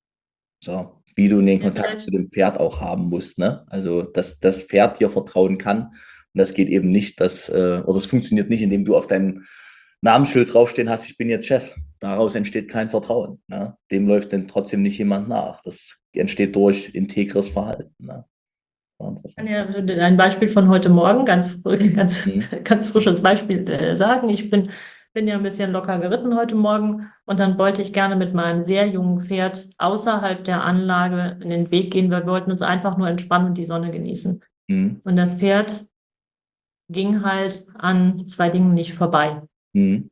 So, wie du den Ja, Kontakt vielleicht zu dem Pferd auch haben musst, ne? Also, dass das Pferd dir vertrauen kann. Und das geht eben nicht, dass, äh, oder es funktioniert nicht, indem du auf deinem Namensschild draufstehen hast, ich bin jetzt Chef. Daraus entsteht kein Vertrauen. Ne? Dem läuft dann trotzdem nicht jemand nach. Das entsteht durch integres Verhalten. Ne? War kann interessant. ja ein Beispiel von heute Morgen, ganz, ganz, Mhm. ganz frisches Beispiel äh, sagen. Ich bin, bin ja ein bisschen locker geritten heute Morgen und dann wollte ich gerne mit meinem sehr jungen Pferd außerhalb der Anlage in den Weg gehen. Wir wollten uns einfach nur entspannen und die Sonne genießen. Mhm. Und das Pferd ging halt an zwei Dingen nicht vorbei. Mhm.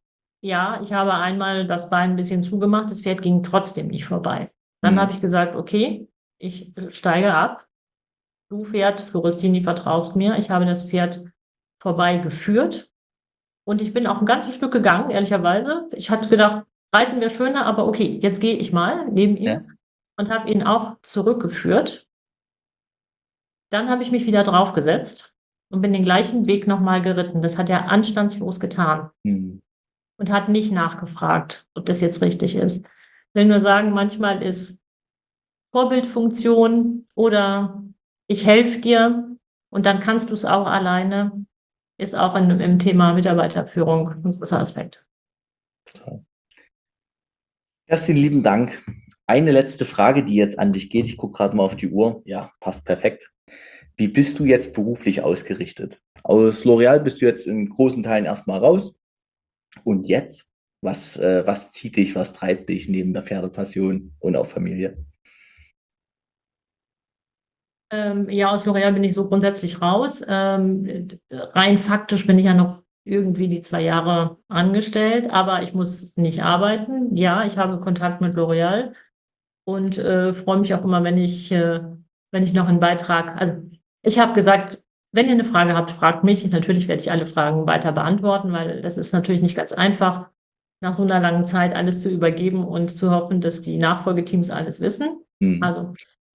Ja, ich habe einmal das Bein ein bisschen zugemacht, das Pferd ging trotzdem nicht vorbei. Dann Mhm. habe ich gesagt, okay, ich steige ab. Du Pferd, Florestini, vertraust mir. Ich habe das Pferd vorbeigeführt Und ich bin auch ein ganzes Stück gegangen, ehrlicherweise. Ich hatte gedacht, reiten wäre schöner, aber okay, jetzt gehe ich mal neben Ja. ihm und habe ihn auch zurückgeführt. Dann habe ich mich wieder draufgesetzt und bin den gleichen Weg nochmal geritten. Das hat er anstandslos getan Hm. und hat nicht nachgefragt, ob das jetzt richtig ist. Ich will nur sagen, manchmal ist Vorbildfunktion oder ich helfe dir und dann kannst du es auch alleine, ist auch in, im Thema Mitarbeiterführung ein großer Aspekt. Total. Kerstin, lieben Dank. Eine letzte Frage, die jetzt an dich geht. Ich gucke gerade mal auf die Uhr. Ja, passt perfekt. Wie bist du jetzt beruflich ausgerichtet? Aus L'Oréal bist du jetzt in großen Teilen erstmal raus. Und jetzt? Was, äh, was zieht dich, was treibt dich neben der Pferdepassion und auch Familie? Ähm, ja, aus L'Oréal bin ich so grundsätzlich raus. Ähm, rein faktisch bin ich ja noch irgendwie die zwei Jahre angestellt, aber ich muss nicht arbeiten. Ja, ich habe Kontakt mit L'Oréal und äh, freue mich auch immer, wenn ich, äh, wenn ich noch einen Beitrag, also ich habe gesagt, wenn ihr eine Frage habt, fragt mich. Natürlich werde ich alle Fragen weiter beantworten, weil das ist natürlich nicht ganz einfach, nach so einer langen Zeit alles zu übergeben und zu hoffen, dass die Nachfolgeteams alles wissen. Hm. Also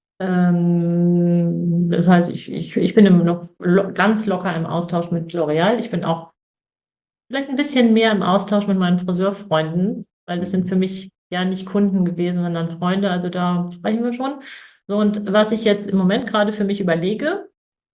ähm, das heißt, ich, ich, ich bin immer noch lo ganz locker im Austausch mit L'Oréal. Ich bin auch vielleicht ein bisschen mehr im Austausch mit meinen Friseurfreunden, weil das sind für mich ja nicht Kunden gewesen, sondern Freunde. Also da sprechen wir schon. So, und was ich jetzt im Moment gerade für mich überlege,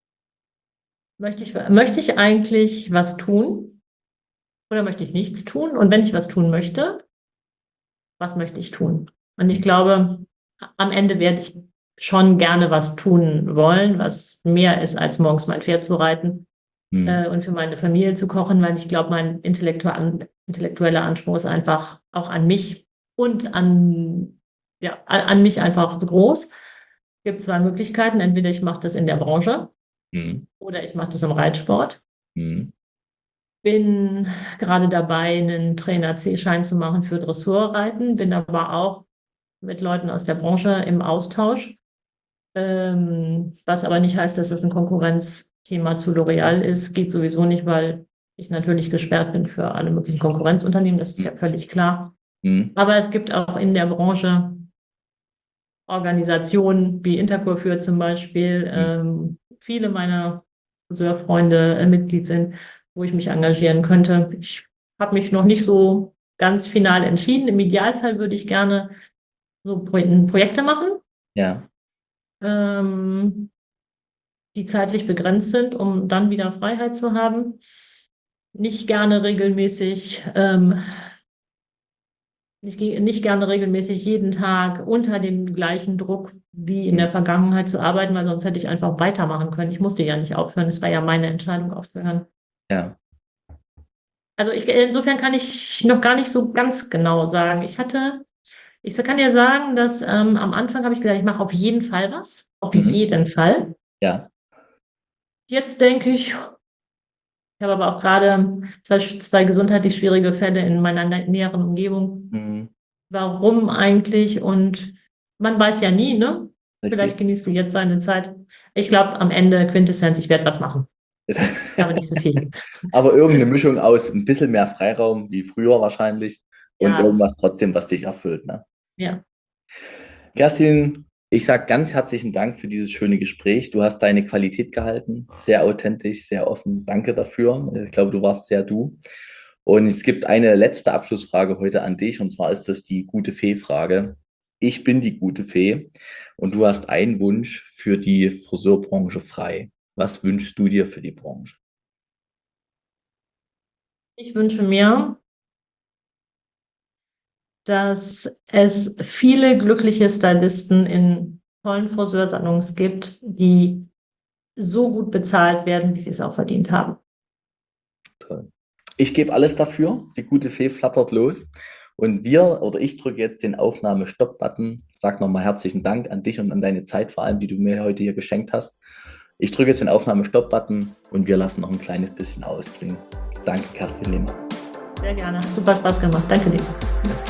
möchte ich, möchte ich eigentlich was tun oder möchte ich nichts tun? Und wenn ich was tun möchte, was möchte ich tun? Und ich glaube, am Ende werde ich schon gerne was tun wollen, was mehr ist, als morgens mein Pferd zu reiten Hm. äh, und für meine Familie zu kochen, weil ich glaube, mein intellektueller, intellektueller Anspruch ist einfach auch an mich und an, ja, an, an mich einfach groß. Es gibt zwei Möglichkeiten. Entweder ich mache das in der Branche Hm. oder ich mache das im Reitsport. Hm. Bin gerade dabei, einen Trainer-C-Schein zu machen für Dressurreiten, bin aber auch mit Leuten aus der Branche im Austausch. Ähm, was aber nicht heißt, dass das ein Konkurrenzthema zu L'Oréal ist. Geht sowieso nicht, weil ich natürlich gesperrt bin für alle möglichen Konkurrenzunternehmen. Das ist ja völlig klar. Hm. Aber es gibt auch in der Branche Organisationen wie Intercoiffeur zum Beispiel, ähm, viele meiner Friseurfreunde äh, Mitglied sind, wo ich mich engagieren könnte. Ich habe mich noch nicht so ganz final entschieden. Im Idealfall würde ich gerne so Pro Projekte machen. Ja. Ähm, die zeitlich begrenzt sind, um dann wieder Freiheit zu haben. Nicht gerne regelmäßig, ähm, nicht, nicht gerne regelmäßig jeden Tag unter dem gleichen Druck wie in der Vergangenheit zu arbeiten, weil sonst hätte ich einfach weitermachen können. Ich musste ja nicht aufhören. Es war ja meine Entscheidung aufzuhören. Ja. Also ich, insofern kann ich noch gar nicht so ganz genau sagen. Ich hatte, ich kann ja sagen, dass ähm, am Anfang habe ich gesagt, ich mache auf jeden Fall was. Auf Mhm. jeden Fall. Ja. Jetzt denke ich, ich habe aber auch gerade zwei, zwei gesundheitlich schwierige Fälle in meiner näheren Umgebung. Mhm. Warum eigentlich? Und man weiß ja nie, ne? Richtig. Vielleicht genießt du jetzt seine Zeit. Ich glaube, am Ende Quintessenz, ich werde was machen. Aber nicht so viel. Aber irgendeine Mischung aus ein bisschen mehr Freiraum wie früher wahrscheinlich und Ja, irgendwas trotzdem, was dich erfüllt. Ne? Ja. Kerstin, ich sage ganz herzlichen Dank für dieses schöne Gespräch. Du hast deine Qualität gehalten, sehr authentisch, sehr offen. Danke dafür. Ich glaube, du warst sehr du. Und es gibt eine letzte Abschlussfrage heute an dich, und zwar ist das die gute Fee-Frage. Ich bin die gute Fee und du hast einen Wunsch für die Friseurbranche frei. Was wünschst du dir für die Branche? Ich wünsche mir, dass es viele glückliche Stylisten in tollen Friseursalons gibt, die so gut bezahlt werden, wie sie es auch verdient haben. Toll. Ich gebe alles dafür. Die gute Fee flattert los. Und wir oder ich drücke jetzt den Aufnahme-Stopp-Button. Sag nochmal herzlichen Dank an dich und an deine Zeit vor allem, die du mir heute hier geschenkt hast. Ich drücke jetzt den Aufnahme-Stopp-Button und wir lassen noch ein kleines bisschen ausklingen. Danke, Kerstin Lehmann. Sehr gerne. Super Spaß gemacht. Danke dir.